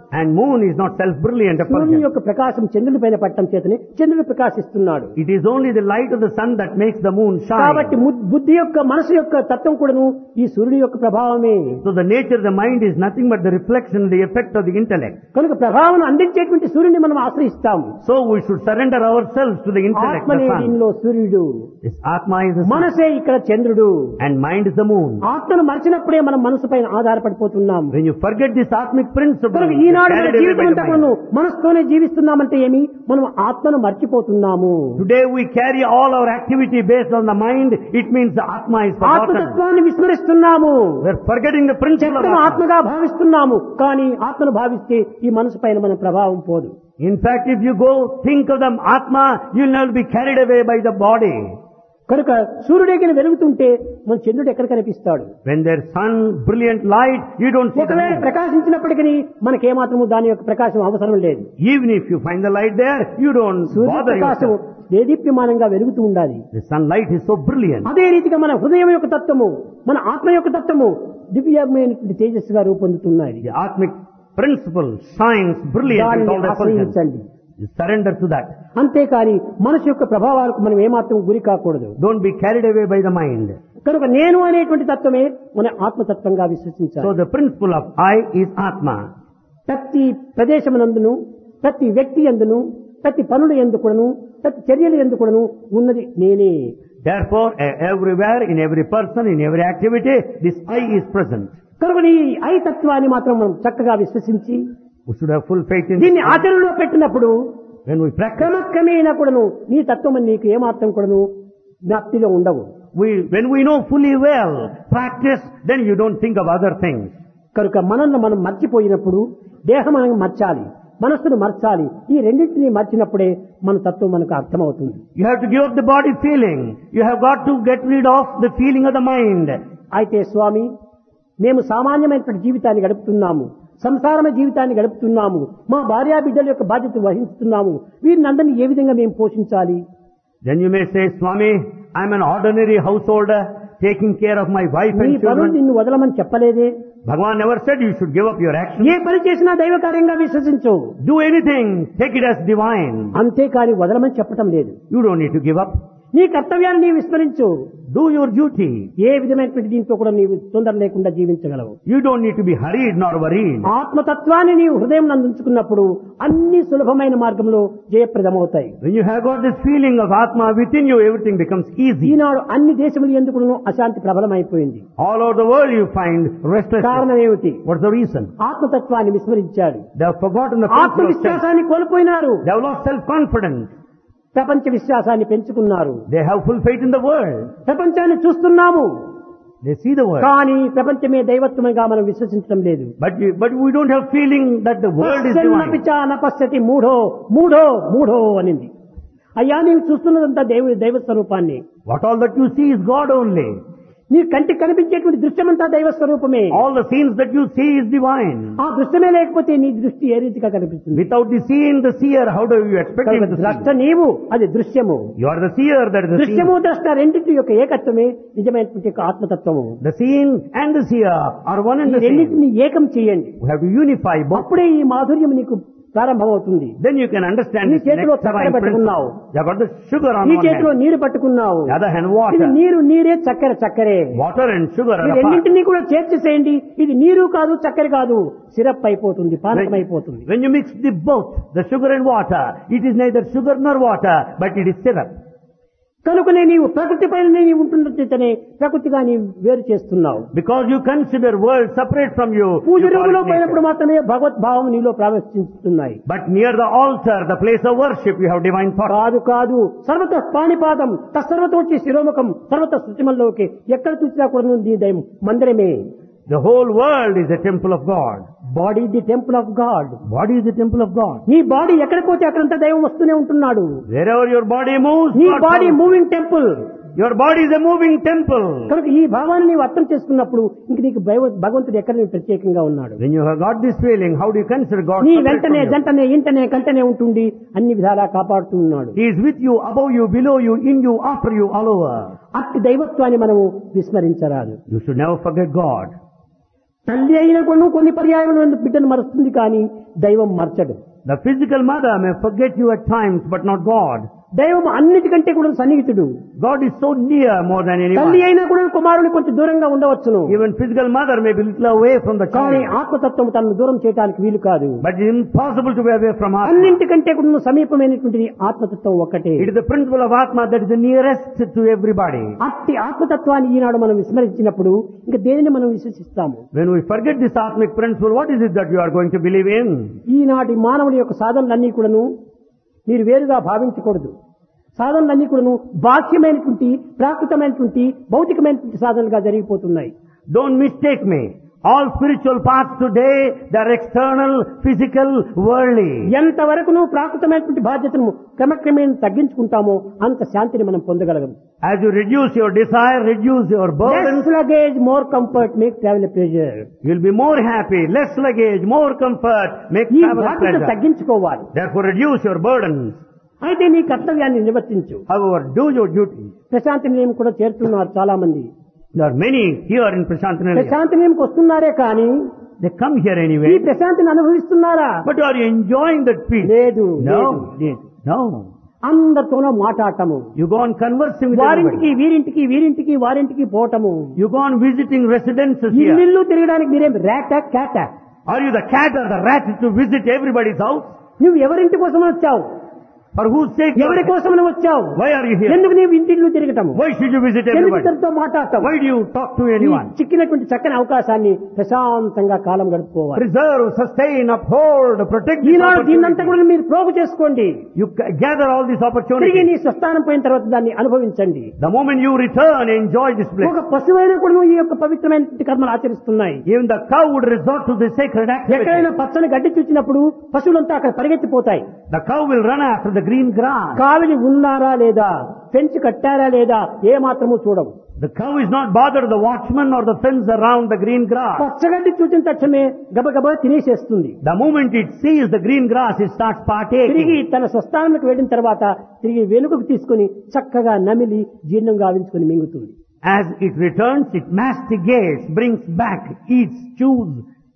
And moon is not self-brilliant, సూర్యుని effulgent. యొక్క ప్రకాశం చంద్రుడి పైన పట్టడం చేతనే చంద్రుడు ప్రకాశిస్తున్నాడు. It is only the light of the sun that makes the moon కాబట్టి shine. ము- బుద్ధి యొక్క మనసు యొక్క తత్వం కూడాను ఈ సూర్యుడి యొక్క ప్రభావమే. So the nature of the mind is nothing but the reflection, the effect of the intellect. కనుక ప్రభావం అందించేటువంటి సూర్యుడిని మనం ఆశ్రయిస్తాం. So we should surrender ourselves to the intellect, the ఆత్మనే sun. దీనిలో సూర్యుడు, This Atma is the sun. మనసే ఇక్కడ చంద్రుడు. And mind is the moon. ఆత్మను మర్చినప్పుడే మనం మనసు పైన ఆధారపడిపోతున్నాం. When you forget this atmic principle, కనుక you are ఈనాడు మన carried away జీవితం by the అంతా mind. కూడాను మనసుతోనే జీవిస్తున్నామంటే ఏమి, మనం ఆత్మను మర్చిపోతున్నాము. Today we carry all our activity based on the mind. It means the Atma is forgotten. ఆత్మతత్వాన్ని విస్మరిస్తున్నాము. We are forgetting the principle of చెత్తను Atma. ఆత్మగా భావిస్తున్నాము. కానీ ఆత్మను భావిస్తే ఈ మనసు పైన మన ప్రభావం పోదు. In fact, if you go think of the Atma, you will not be carried away by the body. కనుక సూర్యుడెగిన వెలుగుతుంటే మన చంద్రుడు ఎక్కడ కనిపిస్తాడు? When there's sun, brilliant light, you don't see the ఒకవేళ moon. ప్రకాశించినప్పటికీ మనకేమాత్రము దాని యొక్క ప్రకాశం అవసరం లేదు. Even if you find the light there, you don't Surya bother Prakasam yourself. దేదీప్యమానంగా వెలుగుతూ ఉండాలి. The sunlight is so brilliant. అదే రీతిగా మన హృదయం యొక్క తత్వము, మన ఆత్మ యొక్క తత్వము దివ్యమైనటువంటి తేజస్సుగా రూపొందుతున్నాయి. The Atmic principle shines brilliant with దానిని all the effulgence. ఆశ్రయించండి. You surrender to that. అంతేకాని మనసు యొక్క ప్రభావాలకు మనం ఏమాత్రం గురి కాకూడదు. Don't be carried away by the mind. కనుక నేను అనేటువంటి తత్వమే మన ఆత్మతత్వంగా విశ్వసించాలి. So the principle of I is Atma. ప్రతి ప్రదేశమునందును, ప్రతి వ్యక్తి యందును, ప్రతి పనుల యందు కూడాను, ప్రతి చర్యల యందు కూడాను ఉన్నది నేనే. Therefore, e- everywhere, in every person, in every activity, this I is present. కనుక ఈ ఐ తత్వాన్ని మాత్రం మనం చక్కగా విశ్వసించి We should have full faith in దీన్ని this. ఆచరణలో పెట్టినప్పుడు When we practice, క్రమక్రమేణా కూడాను నీ తత్వం నీకు ఏమాత్రం కూడాను వ్యాప్తిలో ఉండవు. we, when we know fully well, practice, then you don't think of other things. కనుక మనల్ని మనం మర్చిపోయినప్పుడు దేహం మనం మర్చాలి, మనస్సును మర్చాలి. ఈ రెండింటినీ మర్చినప్పుడే మన తత్వం మనకు అర్థమవుతుంది. You have to give up the body feeling. You have got to get rid of the feeling of the mind. అయితే స్వామి, మేము సామాన్యమైనటువంటి జీవితాన్ని గడుపుతున్నాము, సంసారమ జీవితాన్ని గడుపుతున్నాము, మా భార్యా బిడ్డల యొక్క బాధ్యత వహిస్తున్నాము, వీరిని అందరినీ ఏ విధంగా మేము పోషించాలి? Then you may say, Swami, I'm an ordinary householder, taking care of my wife నీ and పనులు children. నిన్ను వదలమని చెప్పలేదే. Bhagavan never said you should give up your action. ఏ పని చేసినా దైవ కార్యంగా విశ్వసించు, Do anything, take it as divine. అంతేకాని వదలమని చెప్పటం లేదు. You don't need to give up. నీ కర్తవ్యాన్ని నీ విస్మరించు. Do your duty. ఏ విధమైనటువంటి దీంతో కూడా నీవు తొందర లేకుండా జీవించగలవు. You don't need to be hurried nor worried. ఆత్మతత్వాన్ని నీవు హృదయం నందుంచుకున్నప్పుడు అన్ని సులభమైన మార్గంలో జయప్రదమవుతాయి. When you have got this feeling of Atma within you, everything becomes easy. ఈనాడు అన్ని దేశములు ఎందుకు అశాంతి ప్రబలమైపోయింది. All over the world you find restlessness. కారణం ఏమిటి? What's the reason? ఆత్మతత్వాన్ని విస్మరించాడు. They have forgotten the principle of self. ఆత్మవిశ్వాసాన్ని కోల్పోయినారు. They have lost self-confidence. ప్రపంచ విశ్వాసాన్ని పెంచుకున్నారు. They have full faith in the world. ప్రపంచాన్ని చూస్తున్నాము, They see the world. కానీ ప్రపంచమే దైవత్వముగా మనం విశ్వసించడం లేదు. But we, but we don't have feeling that the world is divine. పిచా నపశ్యతి మూఢో మూఢో మూఢో అనింది. అయ్యా నీవు చూస్తున్నదంతా దైవ దైవ స్వరూపాన్ని. What all that you see is God only. నీ కంటికి కనిపించేటువంటి దృశ్యమంతా దైవ స్వరూపమే. All the scenes that you see is divine. ఆ దృశ్యమే లేకపోతే నీ దృష్టి ఏ రీతిగా కనిపిస్తుంది? Without the seeing, the seer, how do you expect him to ద్రష్ట see? నీవు, అది దృశ్యము. You are the seer, that is the దృశ్యము seer. ద్రష్ట రెండింటి యొక్క ఏకత్వమే నిజమైనటువంటి యొక్క ఆత్మతత్వము. The seeing and the seer are one and ఈ the same. రెండింటిని ఏకం చేయండి. We have to unify both. అప్పుడే ఈ మాధుర్యం నీకు ప్రారంభమవుతుంది. Then you can understand నీ this చేతిలో next చక్కెర divine పట్టుకున్నావు. principle. You have got the sugar on నీ one చేతిలో hand. నీరు పట్టుకున్నావు. The other hand ఇది water. నీరు నీరే, చక్కెర చక్కెరే. Water and sugar ఈ are apart. రెండింటినీ కూడా చేర్చేసేయండి. ఇది నీరు కాదు, చక్కెర కాదు, సిరప్ అయిపోతుంది, పానకం అయిపోతుంది. When you mix the both, the sugar and water, it is neither sugar nor water, but it is syrup. కనుకనే నీవు ప్రకృతి పైన నీవు ఉంటున్నట్లయితేనే ప్రకృతిగా నీవు వేరు చేస్తున్నావు. Because you consider world separate from you. Puja you call రూపంలో it పోయినప్పుడు nature. మాత్రమే భగవద్భావం నీలో ప్రవేశిస్తున్నాయి. But near the altar, the place of worship, you have divine thought. కాదు కాదు సర్వత పాణిపాదం తత్సర్వతోచి శిరోముఖం సర్వత శృతిమల్లోకి ఎక్కడ చూసినా కూడా నీ దైవం మందిరమే. The whole world is a temple of God. Body the temple of God. Body is the temple of God. నీ body ఎక్కడ పోతే అక్కడంతా దైవం వస్తూనే ఉంటున్నాడు. Wherever your body moves, నీ God body comes. Moving temple. Your body is a moving temple. కనుక ఈ భావాన్ని నీవు అర్థం చేసుకున్నప్పుడు ఇంక నీకు భగవ- భగవంతుడు ఎక్కడ నీవు ప్రత్యేకంగా ఉన్నాడు. When you have got this feeling, how do you consider God నీ separate వెంటనే from you? జంటనే ఇంటనే కంటనే ఉంటుండి అన్ని విధాలా కాపాడుతూ ఉన్నాడు. He is with you, above you, below you, in you, after you, all over. అట్టి దైవత్వాన్ని మనము విస్మరించరాదు. You should never forget God. తల్లి అయిన కొన్ని కొన్ని పర్యాయములు బిడ్డను మరుస్తుంది కానీ దైవం మర్చడు. The physical mother may forget you at times, but not God. దైవం అన్నిటికంటే కూడా సన్నిహితుడు. God is so near more than తల్లి anyone. అయినా కూడా కుమారుని కొంచెం దూరంగా ఉండవచ్చును. Even physical mother may be little away from the కానీ child, ఆత్మతత్వం తనను దూరం చేయడానికి వీలు కాదు. but it is impossible to be away from Atma. అన్నింటికంటే కూడా సమీపమైనటువంటిది ఆత్మతత్వం ఒక్కటే. It is the principle of Atma that is the nearest to everybody. అట్టి ఆత్మతత్వాన్ని ఈనాడు మనం విస్మరించినప్పుడు ఇంకా దేనిని మనం విశ్వసిస్తాము? When we forget this Atmic principle, what is it that you are going to believe in? ఈనాటి మానవుడి యొక్క సాధనలన్నీ కూడాను మీరు వేరుగా భావించకూడదు. సాధనలన్నీ కూడాను బాహ్యమైనటువంటి ప్రాకృతమైనటువంటి భౌతికమైనటువంటి సాధనలుగా జరిగిపోతున్నాయి. Don't mistake me. All spiritual paths today, they are external, physical, worldly. ఎంతవరకు నువ్వు ప్రాకృతమైనటువంటి బాధ్యతను క్రమక్రమేణ తగ్గించుకుంటామో అంత శాంతిని మనం పొందగలగం. As you reduce your desire, reduce your burdens, Less luggage, more comfort, make travel a pleasure. you will be more happy. Less luggage, more comfort, make ఈ travel a బాధ్యత pleasure. తగ్గించుకోవాలి. Therefore, reduce your burdens. అయితే నీ కర్తవ్యాన్ని నిర్వర్తించు. However, do your duty. Prashanti నిలయం కూడా చేరుతున్నారు చాలా మంది. There are many here in Prashanthanilaya. Prashanti నిలయంకి వస్తున్నారే కానీ They come here ఈ anyway. ప్రశాంతిని అనుభవిస్తున్నారా? But are you enjoying that peace? లేదు, No. లేదు, లేదు. No. అందరితోనూ మాట్లాడటము, You go on conversing with వారింటికి everybody. వీరింటికి వీరింటికి వారింటికి పోవటము, You go on visiting residences here. ఇల్లు తిరగడానికి మీరేం రేట కేట? Are you the cat or the rat to visit everybody's house? నువ్వు ఎవరింటి కోసం వచ్చావు? For whose sake? you ఎవరి are- కోసం వచ్చావు? Why are you here? ఎందుకు నీవు ఇంటిల్లు తిరగటము? Why should you visit ఎందుకు everybody? ఇతరులతో మాట్లాడతావు? Why do you talk to ఈ anyone? చిక్కినటువంటి చక్కని అవకాశాన్ని ప్రశాంతంగా కాలం గడుపుకోవాలి. Preserve, sustain, uphold, protect this ఈనాడు దీన్నంతా opportunity. కూడా మీరు ప్రోగు చేసుకోండి. You g- gather all these తిరిగి opportunities. నీ స్వస్థానం పోయిన తర్వాత దాన్ని అనుభవించండి. The moment you return, enjoy this place. ఒక పశువైన కూడా ఈ యొక్క పవిత్రమైనటువంటి కర్మలు ఆచరిస్తున్నాయి. Even the cow would resort to the sacred activity. ఎక్కడైనా పచ్చని గడ్డి చూసినప్పుడు పశువులంతా అక్కడ పరిగెత్తిపోతాయి. The cow will run after the green grass. కావిలి ఉన్నారా లేదా, ఫెన్స్ కట్టారా లేదా ఏ మాత్రము చూడవు. The cow is not bothered the watchman or the fence around the green grass. పచ్చగడ్డి చూసిన తక్షణమే గబగబా తినేసేస్తుంది. The moment it sees the green grass, it starts తిరిగి partaking. తన స్వస్థానానికి వెళ్ళిన తర్వాత తిరిగి వెనుకకు తీసుకుని చక్కగా నమిలి జీర్ణం గావించుకుని మింగుతుంది. As it returns, it masticates, brings back, eats, chews.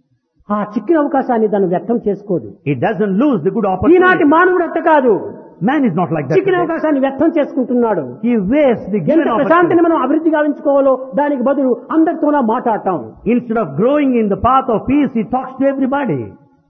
ఆ చిక్కిన అవకాశాన్ని దాన్ని వ్యక్తం చేసుకోదు. It doesn't lose the good ఈనాటి opportunity. మానవుడు అట్ట కాదు, Man is not like that చిక్కిన today. అవకాశాన్ని వ్యక్తం చేసుకుంటున్నాడు. He wastes the ఎంత given ప్రశాంతిని opportunity. మనం అభివృద్ధి గావించుకోవాలో దానికి బదులు అందరితోనా మాట్లాడటం. Instead of growing in the path of peace, he talks to everybody.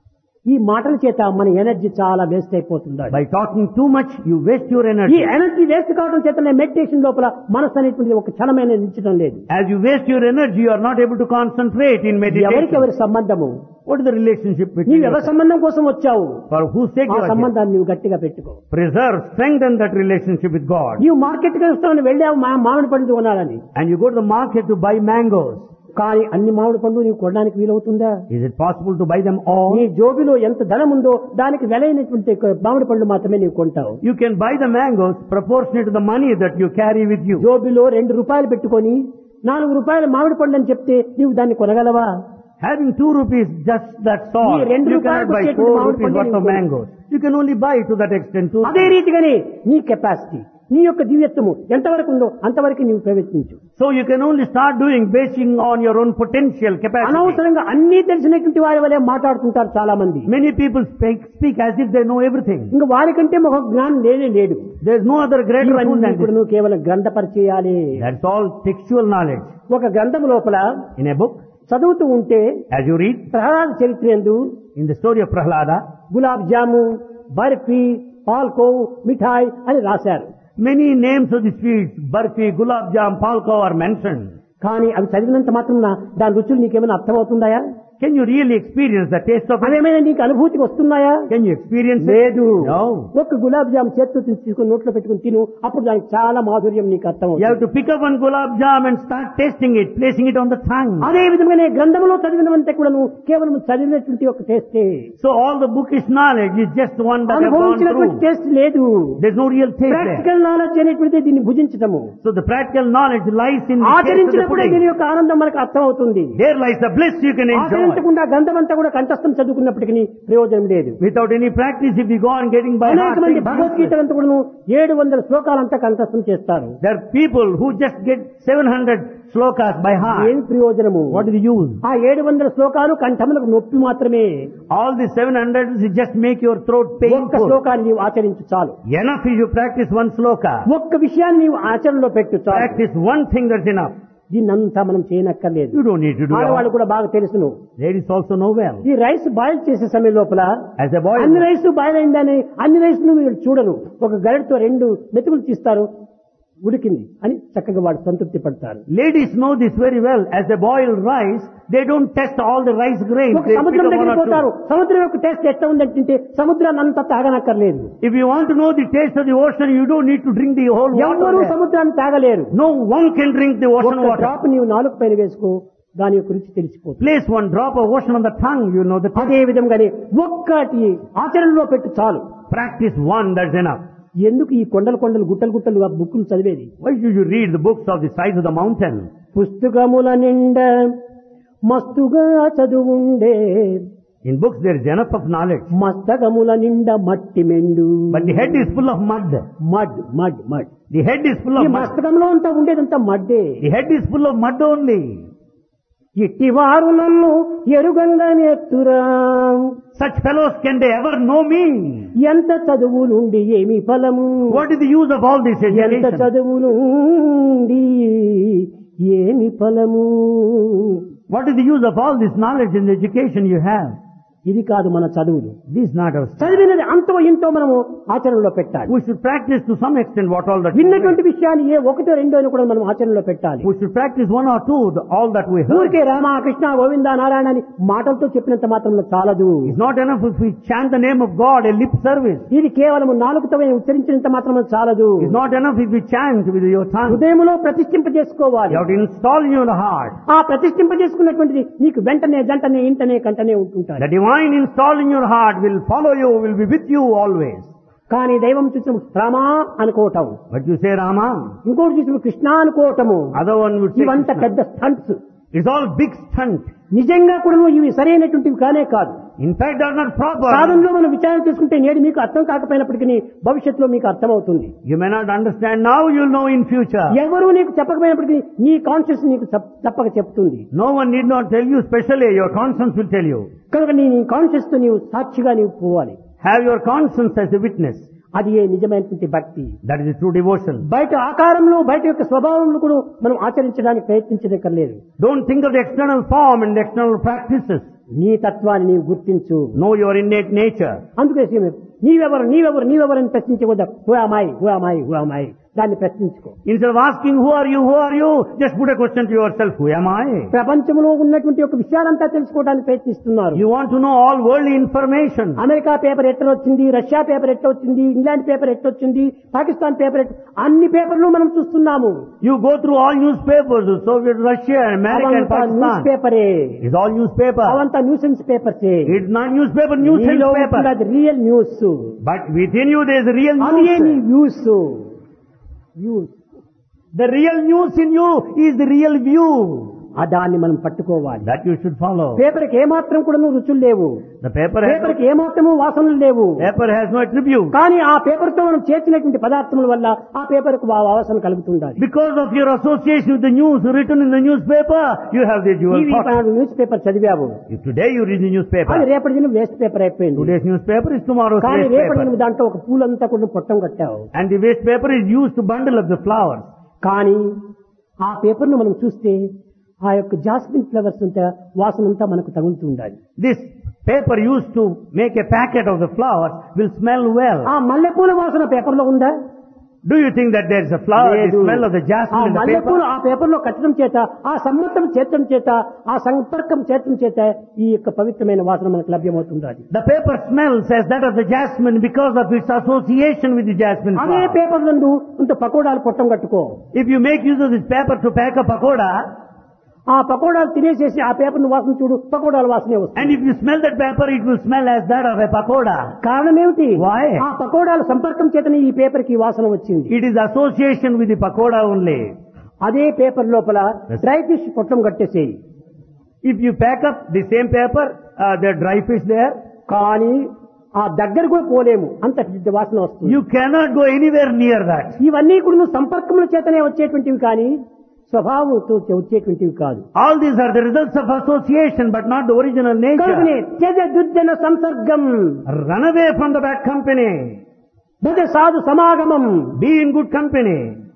ఈ మాటల చేత మన ఎనర్జీ చాలా వేస్ట్ అయిపోతుంది. By talking too much, you waste your ఈ energy. ఎనర్జీ వేస్ట్ కావడం చేతనే మెడిటేషన్ లోపల మనసు అనేటువంటి ఒక క్షణమైన నిలిచడం లేదు. As you waste your energy, you are not able to concentrate in ఎవరికి meditation. ఎవరి సంబంధము? What is the relationship between నీవు ఎవరి you? సంబంధం కోసం వచ్చావు? For whose sake ఆ you are here? సంబంధాన్ని నువ్వు గట్టిగా పెట్టుకో. Preserve, strengthen that relationship with God. నీవు మార్కెట్ కి వస్తావని వెళ్ళావు మా మామిడి పండు కొనాలని, And you go to the market to buy mangoes. కానీ అన్ని మామిడి పండ్లు నీవు కొనడానికి వీలవుతుందా? Is it possible to buy them all? నీ జోబిలో ఎంత ధనం ఉందో దానికి వెలైనటువంటి మామిడి పండ్లు మాత్రమే నీవు కొంటావు. You can buy the mangoes proportionate to the money that you carry with you. జోబిలో రెండు రూపాయలు పెట్టుకొని నాలుగు రూపాయల మామిడి పండు అని చెప్తే నీవు దాన్ని కొనగలవా? Having two rupees, just that's all. ఈ రెండు You రూపాయలకు cannot buy వచ్చేటువంటి four మామిడి rupees పండు worth of నీవు mangoes. You can only buy to that extent two అదే rupees. రీతిగానే నీ కెపాసిటీ, నీ యొక్క దివ్యత్వము ఎంతవరకు ఉందో అంతవరకు నీవు ప్రయత్నించు. So you can only start doing basing on your own potential capacity. అనవసరంగా అన్ని తెలిసినటువంటి వారి వలె మాట్లాడుతుంటారు చాలా మంది. Many people speak, speak as if they know everything. ఇంకా వారికంటే ఒక జ్ఞానం లేనే లేడు. There is no other greater fool ఇవన్నీ than కూడా this. నువ్వు కేవలం గ్రంథ పరిచయాలే. That's all textual knowledge. ఒక గ్రంథం లోపల In a book, చదువుతూ ఉంటే as you read, ప్రహ్లాద చరిత్ర యందు in the story of Prahlada, gulab జాము, బర్ఫీ, పాల్కో, మిఠాయి అని రాశారు. many names of the sweets, barfi, gulab jam, palko are mentioned. కానీ అవి చదివినంత మాత్రం దాని రుచులు నీకేమైనా అర్థమవుతుందాయా? Can you really experience the taste of it? అవేమైనా నీకు అనుభూతికి వస్తున్నాయా? Can you experience లేదు. it? No. ఒక్క గులాబ్ జామ్ చేత్తో తీసుకుని నోట్లో పెట్టుకుని తిను, అప్పుడు దానికి చాలా మాధుర్యం నీకు You have అర్థమవుతుంది. to pick up one gulab jam and start tasting it, placing it on the tongue. అదే విధంగానే గ్రంథంలో చదివినవంటే కూడా నువ్వు కేవలం చదివినటువంటి ఒక టేస్టే, So all the bookish knowledge is just one that has gone అనుభవించినటువంటి through. టేస్ట్ లేదు. There's no real taste there. Practical knowledge అనేటువంటిది దీన్ని భుజించటము, So the practical knowledge lies in the taste of the ఆచరించినప్పుడే దీని pudding. యొక్క ఆనందం మనకు అర్థమవుతుంది. There lies the bliss you can enjoy. ఆచరించకుండా గంధమంతా కూడా కంఠస్థం చదువుకున్నప్పటికీ ప్రయోజనం లేదు. Without any practice, if you go on getting by అనేక heart, మంది things భగవద్గీత అంతా కూడా ఏడు వందల శ్లోకాలంతా కంఠస్థం చేస్తారు. there are people who just get seven hundred slokas by heart. ఏం ప్రయోజనము? What is the use? ఆ ఏడు వందల శ్లోకాలు కంఠములకు నొప్పి మాత్రమే. All the seven hundred is just make your throat ఒక్క painful. శ్లోకాన్ని నీవు ఆచరించు చాలు. Enough if you practice one sloka. ఒక్క విషయాన్ని నీవు ఆచరణలో పెట్టు చాలు. Practice one thing, that's enough. దీన్నంతా మనం చేయనక్కర్లేదు. You don't need to do ఆడవాళ్ళు all. కూడా బాగా తెలుసును. Ladies also know well. ఈ రైస్ బాయిల్ చేసే సమయం లోపల As a boy, అన్ని రైస్ బాయిల్ అయిందని అన్ని రైస్ ను మీరు చూడరు. ఒక గరిటతో రెండు మెతుకులు తీస్తారు, ఉడికింది అని చక్కగా వాడు సంతృప్తి పడతారు. ladies know this very well. As they boil rice, they don't test all the rice grains. ఒక They pick సముద్రం up one దగ్గరికి or పోతారు. two. సముద్రం యొక్క టేస్ట్ ఎట్లా ఉందంటే సముద్రాన్ని అంతా తాగనక్కర్లేదు. If you want to know the taste of the ocean, you don't need to drink the whole water. ఎవ్వరూ there. సముద్రాన్ని తాగలేరు. No one can drink the ocean ఒక water. డ్రాప్ నీవు నాలుగు పైన వేసుకో, దాని యొక్క రుచి తెలిసిపోతుంది. Place one drop of ocean on the tongue, you know the taste. అదే విధంగానే ఒక్కటి ఆచరణలో పెట్టు చాలు. Practice one, that's enough. ఎందుకు ఈ కొండలు కొండలు గుట్టలు గుట్టలు ఆ బుక్కులు చదివేది? Why should you read the books of the size of the mountain? పుస్తకముల నిండా మస్తుగా చదువుండే, In books there is enough of knowledge. మస్తకముల నిండా మట్టి మెండు. But the head is full of mud. Mud mud mud The head is full ఈ of mud. మస్తకంలో అంతా ఉండేదంతా మడ్డే. The head is full of mud only. ఇట్టివారు నన్ను ఎరుగంగా నేర్తురా, Such fellows, can they ever know me? ఎంత చదువు నుండి ఏమి ఫలము, What is the use of all this ఎంత education? చదువు నుండి ఏమి ఫలము. What is the use of all this knowledge and education you have? ఇది కాదు మన చదువులు. This is not our study. చదివినది అంతో ఇంతో మనము ఆచరణలో పెట్టాలి. We should practice to some extent what all that we విన్నటువంటి learn. విషయాలు ఏ ఒకటో రెండో అని కూడా మనం ఆచరణలో పెట్టాలి. We should practice one or two, the, all that we heard. ఊరికే రామ కృష్ణ గోవింద నారాయణ అని మాటలతో చెప్పినంత మాత్రం చాలదు. It's not enough if we chant the name of God, a lip service. ఇది కేవలం నాలుగుతో ఉచ్చరించినంత మాత్రం చాలదు. It's not enough if we chant with your tongue. హృదయంలో ప్రతిష్ఠింప చేసుకోవాలి. You have to install in your heart. ఆ ప్రతిష్ఠింప చేసుకున్నటువంటిది నీకు వెంటనే జంటనే ఇంటనే కంటనే ఉంటుంటాయి. The divine installed in your heart will follow you, will be with you always. కానీ దైవం చూసిన రామా అనుకోవటం, But you say Rama, ఇంకోటి చూసిన కృష్ణ అనుకోవటము, other one would say ఇవంతా Krishna. పెద్ద stunts. It's all big stunt. నిజంగా కూడా ఇవి సరైనటువంటివి కానే కాదు. In fact, they are not proper. సాధనలో మనం విచారణ చేసుకుంటే నేడు మీకు అర్థం కాకపోయినప్పటికీ భవిష్యత్తులో మీకు అర్థమవుతుంది. You may not understand now, you'll know in future. ఎవరు నీకు చెప్పకపోయినప్పటికీ నీ కాన్షియస్ నీకు చెప్- చెప్పక చెప్తుంది. No one need not tell you specially, your conscience will tell you. కనుక నీ కాన్షియస్ తో నీవు సాక్షిగా నీవు పోవాలి. Have your conscience as a witness. అది ఏ నిజమైనటువంటి భక్తి. That is the true devotion. బయట ఆకారంలో బయట యొక్క స్వభావంలో కూడా మనం ఆచరించడానికి ప్రయత్నించదక్కర్లేదు. Don't think of the external form and the external practices. నీ తత్వాన్ని నీవు గుర్తించు. Know your innate nature. అందుకే నీవెవరు నీవెవరు నీవెవరు అని ప్రశ్నించకూడదు. Who am I who am I who am I దాన్ని ప్రశ్నించుకో. Instead of asking who are you, who are you, just put a question to yourself, who am I? ప్రపంచంలో ఉన్నటువంటి ఒక విషయాలంతా తెలుసుకోవడానికి ప్రయత్నిస్తున్నారు. You want to know all worldly information. America paper ఎట్లా వచ్చింది, Russia paper ఎట్లా వచ్చింది, ఇంగ్లాండ్ పేపర్ ఎట్లా వచ్చింది, పాకిస్తాన్ పేపర్ ఎట్లా, అన్ని పేపర్లు మనం చూస్తున్నాము. You go through all newspapers, Soviet Russia, America and అవంతా న్యూస్ Pakistan. పేపరే, It's all newspaper. అవంతా న్యూసెన్స్ పేపర్సే. It's not newspaper, nuisance paper. అది real news. But within you there is a real అది ఏమి news. News news The real news in you is the real view. ఆ దాన్ని మనం పట్టుకోవాలి. That you should follow. పేపర్కి ఏమాత్రం కూడా రుచులు లేవు. The paper has, పేపర్కి ఏమాత్రము వాసనలు లేవు. paper has no attribute. కానీ ఆ పేపర్ తో మనం చేర్చినటువంటి పదార్థముల వల్ల ఆ పేపర్ కు ఆ వాసన కలుగుతుండాలి. Because of your association with the news written in the newspaper, you have the dual ఇవి thought. న్యూస్ పేపర్ చదివావు, If today you read the newspaper, అది రేపటి దినం వేస్ట్ పేపర్ అయిపోయింది. today's newspaper is tomorrow's కానీ waste రేపటి paper. దినం దాంట్లో ఒక పూలంతా కూడా పొట్టం కట్టావు. And the waste paper is used to bundle up the flowers. కానీ ఆ పేపర్ ను మనం చూస్తే ఆ యొక్క జాస్మిన్ ఫ్లవర్స్ అంతా వాసన అంతా మనకు తగులుతూ ఉండాలి. This paper used to make a packet of the flowers will smell well. ఆ మల్లెపూల వాసన పేపర్ లో ఉందా? Do you think that there is a flower, the లేదు. smell of the ఆ jasmine in the మల్లెపూలు paper? ఆ పేపర్ లో కట్టడం చేత, ఆ సమ్మతం చేర్చడం చేత, ఆ సంపర్కం చేర్చడం చేత ఈ యొక్క పవిత్రమైన వాసన మనకు లభ్యమవుతుంది. The paper smells as that of the jasmine because of its association with the jasmine అదే flower. పేపర్ నందు ఇంత పకోడాలు పొట్టం కట్టుకో. If you make use of this paper to pack a pakoda, ఆ పకోడాలు తినేసేసి ఆ పేపర్ ను వాసన చూడు, పకోడాల వాసనే వస్తుంది. and if you smell that paper, it will smell as that of a pakoda. కారణం ఏమిటి? Why? ఆ పకోడాల సంపర్కం చేతనే ఈ పేపర్ కి వాసన వచ్చింది. It is association with the pakoda only. అదే పేపర్ లోపల డ్రై ఫిష్ పొట్టం కట్టేసేయి. If you pack up the same paper, uh, the dry fish there, కానీ ఆ దగ్గర కూడా పోలేము, అంత పెద్ద వాసన వస్తుంది. you cannot go anywhere near that. ఇవన్నీ కూడా నువ్వు సంపర్కముల చేతనే వచ్చేటువంటివి కానీ స్వభావంతో వచ్చేటువంటివి కాదు. All these are the results of association, but not the original కనుకనే nature. త్యజ దుర్జన సంసర్గం, Run away from the bad company. భజ సాధు సమాగమం, Be in good company.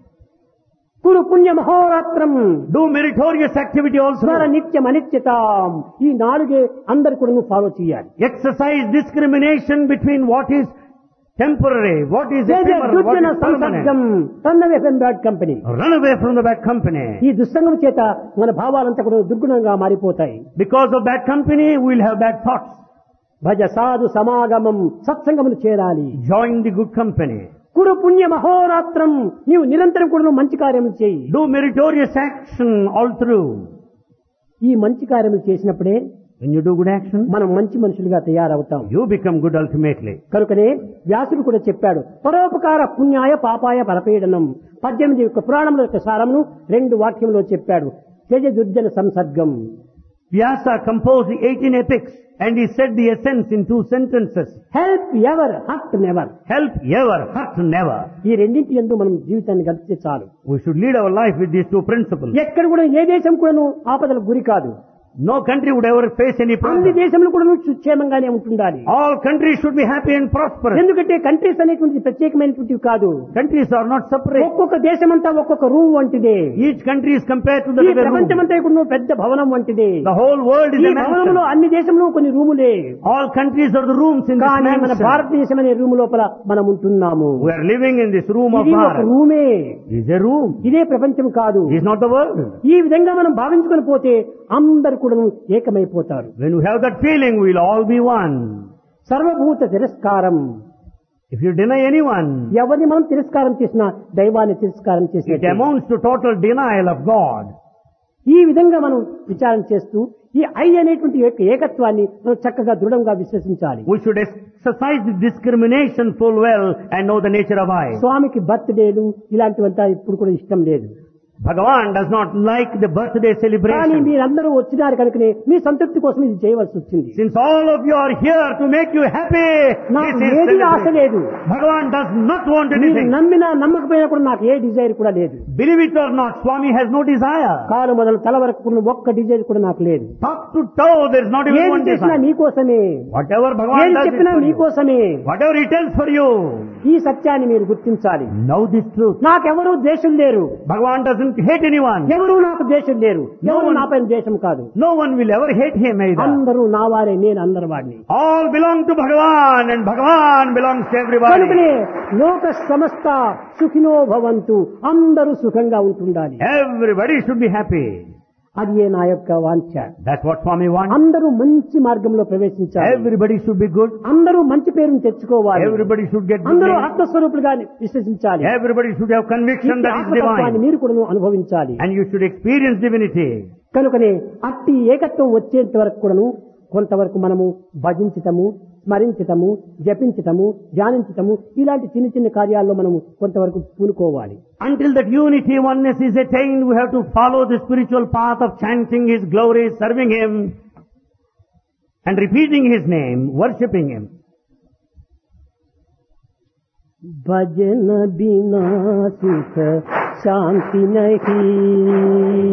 కురు పుణ్య మహోరాత్రం, Do meritorious activity also. స్మర నిత్యం అనిత్యతాం. ఈ నాలుగే అందరు కూడా నువ్వు ఫాలో చేయాలి. Exercise discrimination between what is temporary, what is త్యజ ephemeral, what దుర్జన is సంసర్గం, permanent. Run away from bad company. Run away from the bad company. ఈ దుస్సంగం చేత మన భావాలంతా కూడా దుర్గుణంగా మారిపోతాయి. Because of bad company, we will have bad thoughts. భజ సాధు సమాగమం, సత్సంగమును చేరాలి. Join the good company. కురు పుణ్య మహోరాత్రం, నీవు నిరంతరం కూడా నువ్వు మంచి కార్యములు చేయి. Do meritorious action all through. ఈ మంచి కార్యములు చేసినప్పుడే When you do good action, మనం మంచి మనుషులుగా తయారవుతాం. you become good ultimately. కనుకనే వ్యాసుడు కూడా చెప్పాడు, పరోపకార పుణ్యాయ పాపాయ పరపీడనం. పద్దెనిమిది యొక్క పురాణముల యొక్క సారమును రెండు వాక్యంలో చెప్పాడు. త్యజ దుర్జన సంసర్గం. Vyasa composed the eighteen epics and he said the essence in two sentences. Help ever, hurt never. Help ever, hurt never. ఈ రెండింటి యందు మనం జీవితాన్ని గడిపితే చాలు. We should lead our life with these two principles. ఎక్కడ కూడా ఏ దేశం కూడాను ఆపదలకు గురి కాదు. No country would ever face any అన్ని problem. దేశంలో కూడా క్షేమంగానే ఉంటుండాలి. All countries should be happy and prosperous. ఎందుకంటే కంట్రీస్ అనేటువంటి ప్రత్యేకమైనటువంటివి కాదు. Countries are not separate. ఒక్కొక్క దేశమంతా ఒక్కొక్క రూమ్ వంటిదే. Each country is compared to the ఈ other room. ప్రపంచమంతా ఇప్పుడు నువ్వు పెద్ద భవనం వంటిదే. The whole world is ఈ a భవనంలో mansion. అన్ని దేశంలో కొన్ని రూములే. All countries are the rooms in this కానీ మన mansion. భారతదేశం అనే రూమ్ లోపల మనం ఉంటున్నాము. We are living in this room of ఇది ఒక Bharat. రూమే. It is a room. ఇదే ప్రపంచం కాదు. It is not the world. ఈ విధంగా మనం భావించుకొని పోతే అందరు కూడా ఏకమైపోతారు. When we have that feeling, we will all be one. సర్వభూత తిరస్కారం. If you deny anyone, ఎవరిని మనం తిరస్కారం చేసినా దైవాన్ని తిరస్కారం it చేసినట్టే. amounts to total denial of God. ఈ విధంగా మనం విచారణ చేస్తూ ఈ ఐ అనేటువంటి యొక్క ఏకత్వాన్ని మనం చక్కగా దృఢంగా విశ్వసించాలి. We should exercise the discrimination full well and know the nature of I. స్వామికి బర్త్డేలు ఇలాంటివంతా ఇప్పుడు కూడా ఇష్టం లేదు. Bhagavan does not like the birthday కానీ celebration. మీరందరూ వచ్చినారు కనుకనే మీ సంతృప్తి కోసం ఇది చేయవలసి వచ్చింది. Since all of you are here to make you happy, నాకు this is ఏది ఆశ celebration. లేదు. Bhagavan does not want మీరు anything. నమ్మినా నమ్మకపోయినా కూడా నాకు ఏ డిజైర్ కూడా లేదు. Believe it or not, Swami has no desire. కాలు మొదలు తల వరకు కూడా ఒక్క డిజైర్ కూడా నాకు లేదు. Top to toe, there is not even ఏది one చేసినా desire. మీకోసమే, Whatever Bhagavan ఏది does is చెప్పినా for you. మీకోసమే. Whatever he tells for you. ఈ సత్యాన్ని మీరు గుర్తించాలి. Know this truth. నాకెవరూ ద్వేషం లేరు. Bhagavan doesn't hate anyone. ఎవరూ నాకు ద్వేషం లేరు. ఎవరు నాపై ద్వేషం కాదు. No one will ever hate him either. అందరూ నా వారే, నేను అందరి వాడిని. All belong to Bhagavan and Bhagavan belongs to everybody. కనుకనే లోక సమస్త సుఖినో భవంతు, అందరూ సుఖంగా ఉంటుండాలి. Everybody should be happy. అది నా యొక్క వాంఛ. That's what Swami wants. అందరూ మంచి మార్గంలో ప్రవేశించాలి. Everybody should be good. అందరూ మంచి పేరును తెచ్చుకోవాలి. Everybody should get good అందరూ name. ఆత్మస్వరూపులుగా విశ్వసించాలి. Everybody should have conviction that is ఆత్మతత్వాన్ని divine. మీరు కూడా అనుభవించాలి. And you should experience divinity. కనుకనే అట్టి ఏకత్వం వచ్చేంత వరకు కూడాను కొంతవరకు మనము భజించటము, స్మరించటము, జపించటము, ధ్యానించటము ఇలాంటి చిన్న చిన్న కార్యాల్లో మనము కొంతవరకు పూనుకోవాలి. Until that unity, oneness is attained, we have to follow the spiritual path of chanting His glory, serving Him, and repeating His name, worshipping Him. भजन बिना सुख शांति नहीं,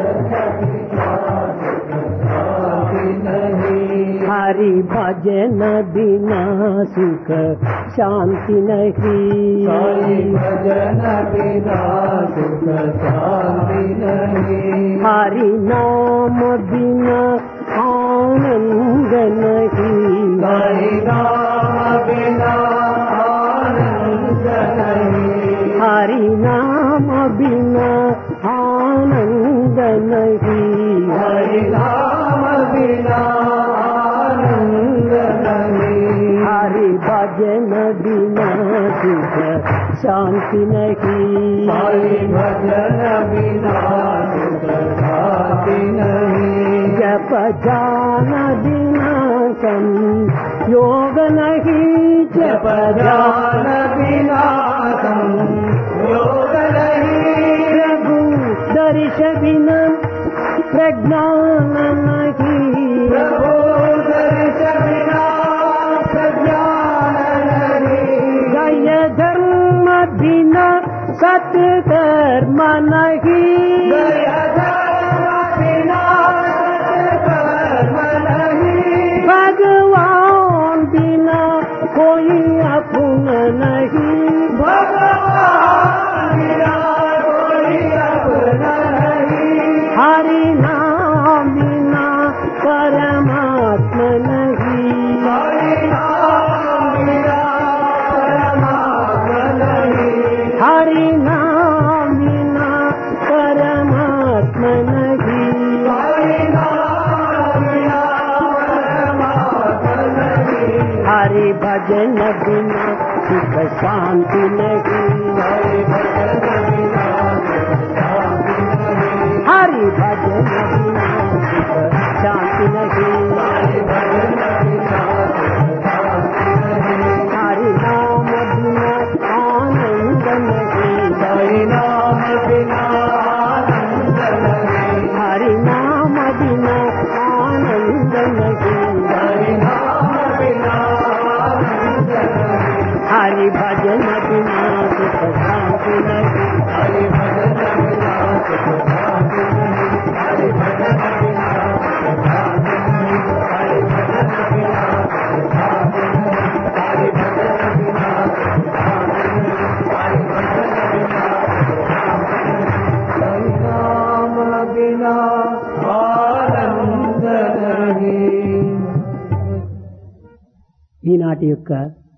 हरि भजन बिना सुख शांति नहीं, भजन बिना सुख शांति नहीं, हरि नाम बिना आनंद नहीं, हरि नाम बिना आनंद नहीं, हरि नाम बिना आनंद नहीं, हरि नाम बिना आनंद नहीं, हरि भजन बिना सुख शांति नहीं, हरि भजन बिना सुख शांति नहीं, जप ध्यान बिना संयोग नहीं, जप ध्यान बिना संयोग नहीं, प्रभु दर्श बिना प्रज्ञान नहीं, प्रभु दर्श बिना प्रज्ञान नहीं, गय धर्म बिना सत्कर्म नहीं, गया धर्म बिना सत्कर्म नहीं, भगवान बिना कोई अपना नहीं, भगवान बिना कोई अपना नहीं, हरि नाम बिना परमात्मा नहीं, हरि नाम बिना परमात्मा नहीं, हरि नाम बिना परमात्मा नहीं, हरि नाम बिना परमात्मा नहीं, हरि भजन बिना सुख शांति नहीं, हरि भजन बिना शांति नहीं, हरि भजन बिना सुख शांति नहीं, हरि भजन बिना शांति नहीं, हरि नाम बिना आनंद नहीं, हरि नाम बिना आनंद नहीं, हरि नाम बिना आनंद नहीं, हरि नाम बिना आनंद नहीं, हरि भजन बिना सुख शांति नहीं, हरि भजन बिना सुख शांति नहीं, हरि भजन बिना सुख शांति नहीं, हरि भजन बिना सुख शांति नहीं, हरि भजन बिना सुख शांति नहीं, हरि भजन बिना सुख शांति नहीं, हरि नाम बिना आनंद नहीं. ఈనాటి యొక్క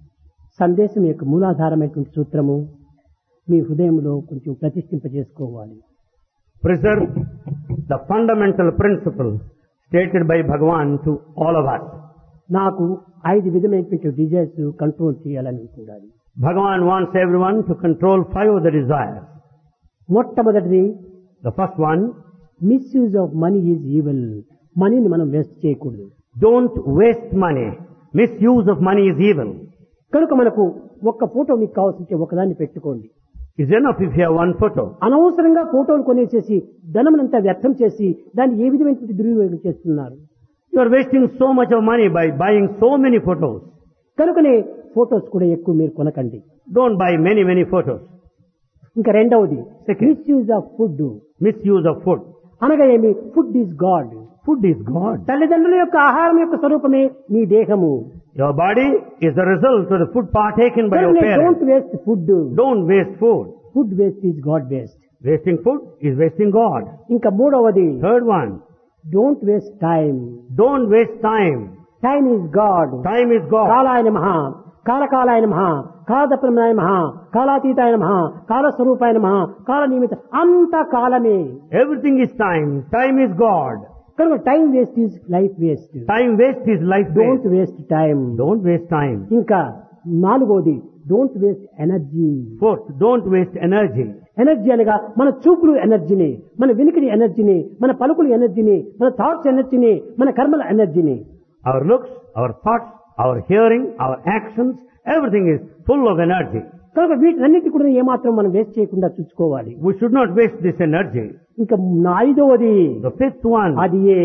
సందేశం యొక్క మూలాధారమైనటువంటి సూత్రము మీ హృదయంలో కొంచెం ప్రతిష్ఠింపజేసుకోవాలి. Preserve the fundamental principle stated by Bhagavan to all of us. నాకు ఐదు విధమైనటువంటి డిజైర్స్ కంట్రోల్ చేయాలని ఉండాలి. Bhagavan wants everyone to control five of the desires. మొట్టమొదటిది, The first one, misuse of money is evil. మనీని మనం వేస్ట్ చేయకూడదు. don't waste money. Misuse of money is evil. కనుక మనకు ఒక్క ఫోటో మీకు కావాల్సింటే ఒకదాన్ని పెట్టుకోండి. It's enough if you have one photo. అనవసరంగా ఫోటోలు కొనేసేసి ధనమునంతా వ్యర్థం చేసి దాన్ని ఏ విధమైనటువంటి దుర్వినియోగం చేస్తున్నారు. You are wasting so much of money by buying so many photos. కనుకనే ఫోటోస్ కూడా ఎక్కువ మీరు కొనకండి. Don't buy many, many photos. ఇంకా రెండవది, Second. Misuse of food. Misuse of food. అనగా ఏమి? Food is God. Food is God. తల్లిదండ్రుల యొక్క ఆహారం యొక్క స్వరూపమే నీ దేహము. Your body is the result of the food partaken by your don't parents. Waste food. Don't waste food. Food waste is God waste. Wasting food is wasting God. ఇంకా మూడవది, Third one, don't waste time. don't waste time. Time is God. Time is God. కాలాయ నమః, కాలకాలాయ నమః, కాలదప్రమాయ నమః, కాలాతీతాయ నమః, కాలస్వరూపాయ నమః, కాల నిమిత్త, అంత కాలమే. Everything is time. Time is God. కనుక time waste is life waste. Time waste is life don't waste. Waste time. Don't waste time. ఇంకా నాలుగోది, don't waste energy. Fourth, don't waste energy. Energy అనగా మన చూపులు ఎనర్జీని, మన వినికిడి ఎనర్జీని, మన పలుకులు ఎనర్జీని, మన థాట్స్ ఎనర్జీని, మన కర్మల ఎనర్జీని. Our looks, our thoughts, our hearing, our actions, everything is full of energy. కనుక వీటన్నిటి కూడా ఏమాత్రం మనం వేస్ట్ చేయకుండా చూసుకోవాలి. We should not waste this energy. ఇంకా ఐదవది, The fifth one, అది ఏ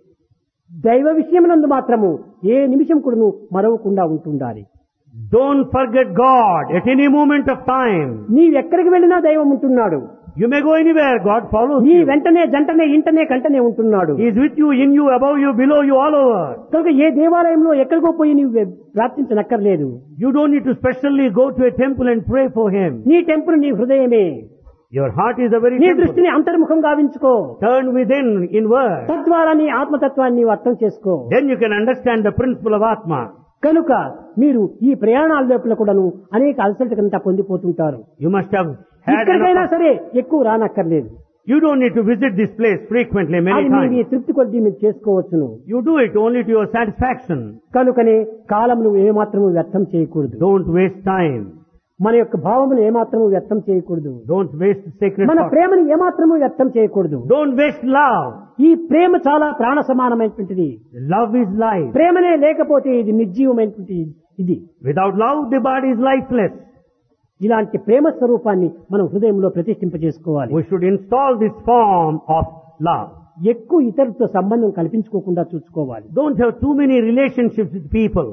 దైవ విషయమునందు మాత్రము ఏ నిమిషం కూడాను మరవకుండా ఉంటుండాలి. don't forget God at any moment of time. నీవెక్కడికి వెళ్ళినా దైవం ఉంటున్నాడు. You may go anywhere, God follows నీ you. వెంటనే జంటనే ఇంటనే కంటనే ఉంటున్నాడు. He is with you, in you, above you, below you, all over. కనుక ఏ దేవాలయంలో ఎక్కడికో పోయి నీవు ప్రార్థించనక్కర్లేదు. You don't need to specially go to a temple and pray for Him. నీ టెంపుల్ నీ హృదయమే. Your heart is the very నీ temple. దృష్టిని అంతర్ముఖం గావించుకో. Turn within, inward. తద్వారా నీ ఆత్మతత్వాన్ని నీవు అర్థం చేసుకో. Then you can understand the principle of Atma. కనుక మీరు ఈ ప్రయాణాల లోపల కూడాను అనేక అలసటకంతా పొందిపోతుంటారు. You must have had ఎక్కడికైనా enough. సరే ఎక్కువ రానక్కర్లేదు. You don't need to visit this place frequently, many అది మీ times. తృప్తి కొద్ది మీరు చేసుకోవచ్చును. You do it only to your satisfaction. కనుకనే కాలమును ఏమాత్రము వ్యర్థం చేయకూడదు. Don't waste time. మన యొక్క భావమును ఏమాత్రము వ్యర్థం చేయకూడదు. Don't waste sacred మన thoughts. ప్రేమను ఏమాత్రము వ్యర్థం చేయకూడదు. Don't waste love. ఈ ప్రేమ చాలా ప్రాణ సమానమైనటువంటిది. Love is life. ప్రేమనే లేకపోతే ఇది నిర్జీవమైనటువంటి ఇది. Without love, the body is lifeless. ఇలాంటి ప్రేమ స్వరూపాన్ని మనం హృదయంలో ప్రతిష్ఠింపజేసుకోవాలి. We should install this form of love. ఎక్కువ ఇతరులతో సంబంధం కల్పించుకోకుండా చూసుకోవాలి. Don't have too many relationships with people.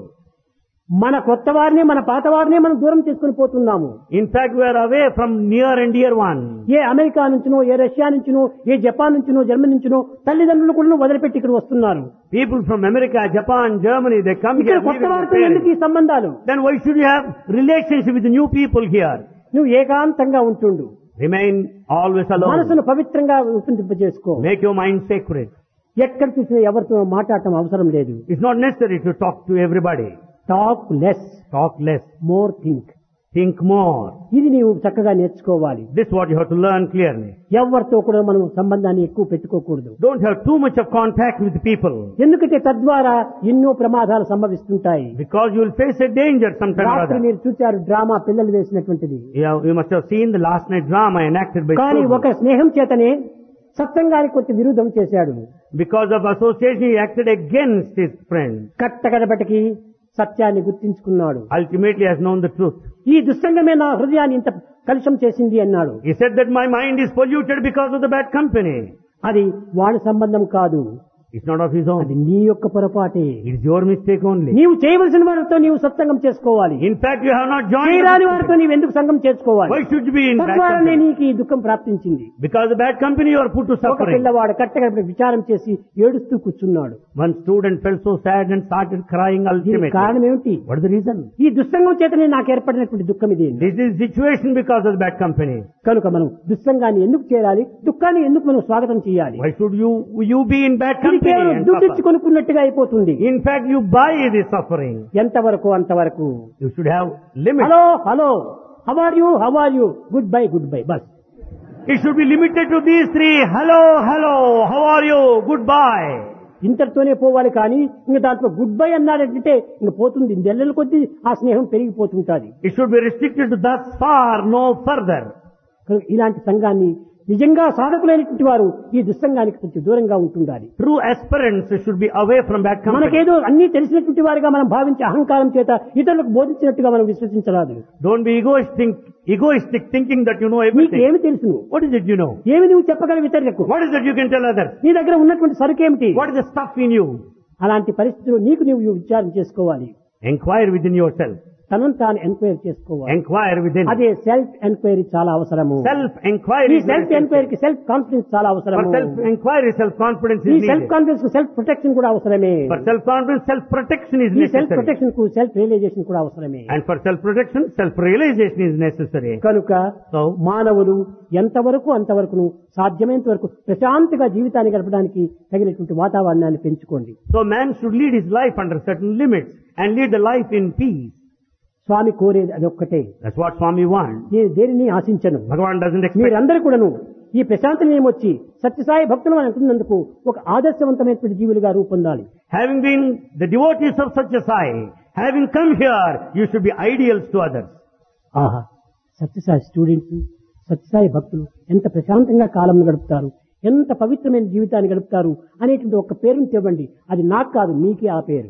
మన కొత్త వారిని మన పాత వారిని మనం దూరం చేసుకుని పోతున్నాము. In fact, we are away from near and dear one. ఏ అమెరికా నుంచినో, ఏ రష్యా నుంచినో, ఏ జపాన్ నుంచినో, జర్మనీ నుంచినో తల్లిదండ్రులు కూడా వదిలిపెట్టి ఇక్కడ వస్తున్నారు. People from America, Japan, Germany, they come ఇక్కడ here. కొత్త leaving వారితో their ఎందుకు ఈ parents. సంబంధాలు? Then why should you have relationship with the new people here? నువ్వు ఏకాంతంగా ఉంటుండు. Remain always alone. మనసును పవిత్రంగా రూపొందింపజేసుకో. Make your mind sacred. ఎక్కడ చూసినా ఎవరితో మాట్లాడటం అవసరం లేదు. It's not necessary to talk to everybody. Talk less, Talk less. More think. Think more. ఇది నీవు చక్కగా నేర్చుకోవాలి. This is what you have to learn clearly. ఎవరితో కూడా మనం సంబంధాన్ని ఎక్కువ పెట్టుకోకూడదు. Don't have too much of contact with people, ఎందుకంటే తద్వారా ఎన్నో ప్రమాదాలు సంభవిస్తుంటాయి. because you will face a danger sometime or రాత్రి other. మీరు చూశారు డ్రామా పిల్లలు వేసినటువంటిది. You, have, you must have seen the last night drama enacted by కానీ children. ఒక స్నేహం చేతనే సత్సంగానికి కొంచెం విరుద్ధం చేశాడు. Because of association, he acted against his friend. కట్టకడబటికి సత్యాన్ని గుర్తించుకున్నాడు. Ultimately has known the truth. ఈ దుస్సంగమే నా హృదయాన్ని ఇంత కలుషం చేసింది అన్నాడు. He said that my mind is polluted because of the bad company. అది వాడి సంబంధం కాదు, It's not of his అది own. నీ యొక్క పొరపాటే. It is your mistake only. నీవు చేయవలసిన వారితో నీవు సత్సంగం చేసుకోవాలి. In fact, you have not joined. చేయరాని the వారితో నీవు ఎందుకు సంగం చేసుకోవాలి? Why should you be in bad తద్వారానే company? నీకు ఈ దుఃఖం ప్రాప్తించింది. Because the bad company you are put to ఒక suffering. పిల్లవాడు కట్టకడపటి విచారం చేసి ఏడుస్తూ కూర్చున్నాడు. One student felt so sad and started crying దీనికి ultimately. కారణం ఏమిటి? What is the reason? ఈ దుస్సంగం చేతనే నాకు ఏర్పడినటువంటి దుఃఖం ఇది. This is situation because of the bad company. కనుక మనం దుస్సంగాన్ని ఎందుకు చేయాలి? దుఃఖాన్ని ఎందుకు మనం స్వాగతం చేయాలి? Why should you you be in bad ఇది company కేవలం and దుడ్డిచ్చి suffer? కొనుక్కున్నట్టుగా అయిపోతుంది. In fact, you buy this suffering. ఎంతవరకు అంతవరకు. You should have limits. Hello hello, how are you, how are you, goodbye goodbye, బస్. It should be limited to these three. Hello, hello, how are you? Goodbye. ఇంతటితోనే పోవాలి కానీ ఇంక దాంట్లో good bye అన్నారంటే ఇంక పోతుంది. నెలల కొద్దీ ఆ స్నేహం పెరిగిపోతుంటుంది. It should be restricted to thus far, no further. కనుక ఇలాంటి సంఘాన్ని నిజంగా సాధకులైనటువంటి వారు ఈ దుస్సంగానికి కొంచెం దూరంగా ఉంటుండాలి. True aspirants should be away from bad company. మనకేదో అన్ని తెలిసినటువంటి వారిగా మనం భావించి అహంకారం చేత ఇతరులకు బోధించినట్టుగా మనం విశ్వసించరాదు. Don't be egoistic, egoistic thinking that you know నీకు everything. ఏమి తెలుసు? What is it you know? ఏమి నువ్వు చెప్పగలవు ఇతరులకు? What is it you can tell others? నీ దగ్గర ఉన్నటువంటి సరుకేమిటి? What is the stuff in you? అలాంటి పరిస్థితుల్లో నీకు నువ్వు విచారం చేసుకోవాలి. Enquire within yourself. తనను తాను ఎంక్వైరీ చేసుకోవాలి. Enquire within. అదే సెల్ఫ్ ఎంక్వైరీ చాలా అవసరము. Self-enquiry ఈ is very సెల్ఫ్ ఎంక్వైరీకి సెల్ఫ్ కాన్ఫిడెన్స్ చాలా For అవసరము. self-enquiry, self-confidence ఈ is సెల్ఫ్ needed. కాన్ఫిడెన్స్ కు సెల్ఫ్ ప్రొటెక్షన్ కూడా అవసరమే. For self-confidence, self-protection is ఈ సెల్ఫ్ necessary. ప్రొటెక్షన్ కు సెల్ఫ్ రియలైజేషన్ కూడా అవసరమే. And for self-protection, self-realization is necessary. కనుక So, మానవులు ఎంతవరకు అంతవరకు సాధ్యమైనంత వరకు ప్రశాంతంగా జీవితాన్ని గడపడానికి తగినటువంటి వాతావరణాన్ని పెంచుకోండి. so man should lead his life under certain limits and lead the life in peace. స్వామి కోరేది అదొక్కటే. That's what Swami wants. నేను దేనిని ఆశించను. Bhagavan doesn't expect. మీరందరూ కూడాను ఈ ప్రశాంత నియమొచ్చి సత్యసాయి భక్తులు అని అంటున్నందుకు ఒక ఆదర్శవంతమైనటువంటి జీవులుగా రూపొందాలి. Having been the devotees of Satya Sai, having come here, you should be ideals to others. ఆహా, సత్యసాయి స్టూడెంట్స్, సత్యసాయి భక్తులు ఎంత ప్రశాంతంగా కాలం గడుపుతారు, ఎంత పవిత్రమైన జీవితాన్ని గడుపుతారు అనేటువంటి ఒక పేరుని తెవ్వండి. అది నాకు కాదు, మీకే ఆ పేరు.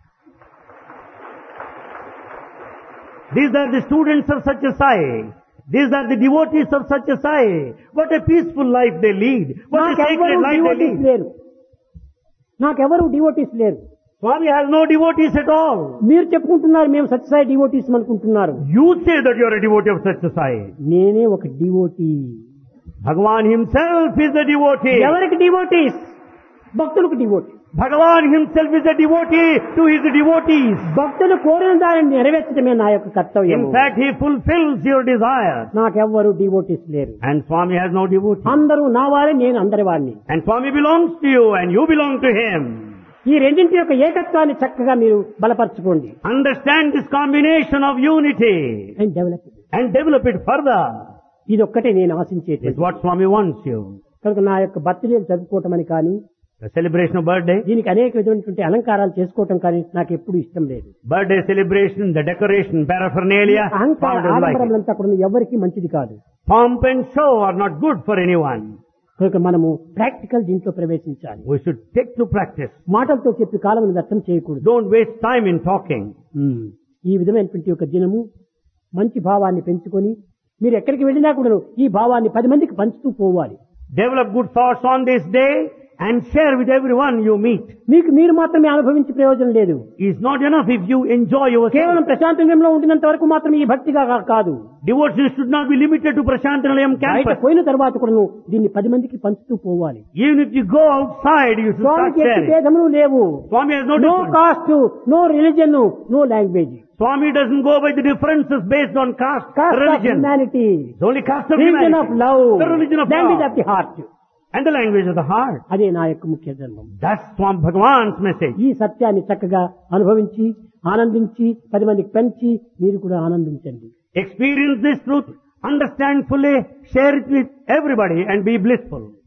These are the students of Satya Sai. These are the devotees of Satya Sai. What a peaceful life they lead. What a నాకెవరు sacred life they devotees lead. లేరు. నాకెవరు డివోటీస్ లేరు. Swami has no devotees at all. మీరు చెప్పుకుంటున్నారు మేము Sathya Sai devotees అనుకుంటున్నారు. You say that you are a devotee of Satya Sai. నేనే ఒక devotee. Bhagavan himself is a devotee. ఎవరికి డివోటీస్? భక్తులకు devotee. Bhagavan himself is a devotee to his devotees. భక్తులు కోరిన దానిని నెరవేర్చడమే నా యొక్క కర్తవ్యం. In fact, he fulfills your desire. నాకెవ్వరు డివోటీస్ లేరు. And Swami has no devotee. అందరూ నా వారే, నేను అందరి వాడిని. And Swami belongs to you and you belong to him. ఈ రెండింటి యొక్క ఏకత్వాన్ని చక్కగా మీరు బలపరచుకోండి. Understand this combination of unity and develop. and develop it further. ఇది ఒక్కటే నేను Is ఆశించేది. what Swami wants you. కనుక నా యొక్క బర్త్డేలు జరుపుకోవటం అని కానీ, The celebration of birthday, దీనికి అనేక విధమైనటువంటి అలంకారాలు చేసుకోవటం కానీ నాకు ఎప్పుడు ఇష్టం లేదు. birthday celebration, the decoration, paraphernalia, అహంకార Swami doesn't like it. ఆడంబరములంతా కూడా ఎవరికి మంచిది కాదు. Pomp and show are not good for anyone. కనుక మనము ప్రాక్టికల్ దీంట్లో ప్రవేశించాలి. We should take to practice. మాటలతో చెప్పి కాలం వ్యర్థం చేయకూడదు. Don't waste time in talking. ఉమ్. ఈ విధమైనటువంటి ఒక దినము మంచి భావాన్ని పెంచుకొని మీరు ఎక్కడికి వెళ్ళినా కూడా ఈ భావాన్ని పది మందికి పంచుతూ పోవాలి. Develop good thoughts on this day and share with everyone you meet. మీకు మీరు మాత్రమే అనుభవించి ప్రయోజనం లేదు. It's not enough if you enjoy yourself. కేవలం ప్రశాంతంలో ఉండినంత వరకు మాత్రం ఈ భక్తిగా కా- కాదు. Devotion should not be limited to Prashanthanalayam బయట campus. పోయిన తర్వాత కూడా దీన్ని పది మందికి పంచుతూ పోవాలి. Even if you go outside, you should start స్వామికి ఎట్టి sharing. భేదములు లేవు. Swami has no no difference. Caste, no religion, no language. Swami doesn't go by the differences based on caste, caste of religion. Humanity, It's only caste of religion of humanity. Love, The religion of language love. Of the heart. And the language of the heart. అదే నా యొక్క ముఖ్య ధర్మం. That's Swami Bhagavan's message. ఈ సత్యాన్ని చక్కగా అనుభవించి ఆనందించి పది మందికి పెంచి మీరు కూడా ఆనందించండి. Experience this truth, understand fully, share it with everybody and be blissful.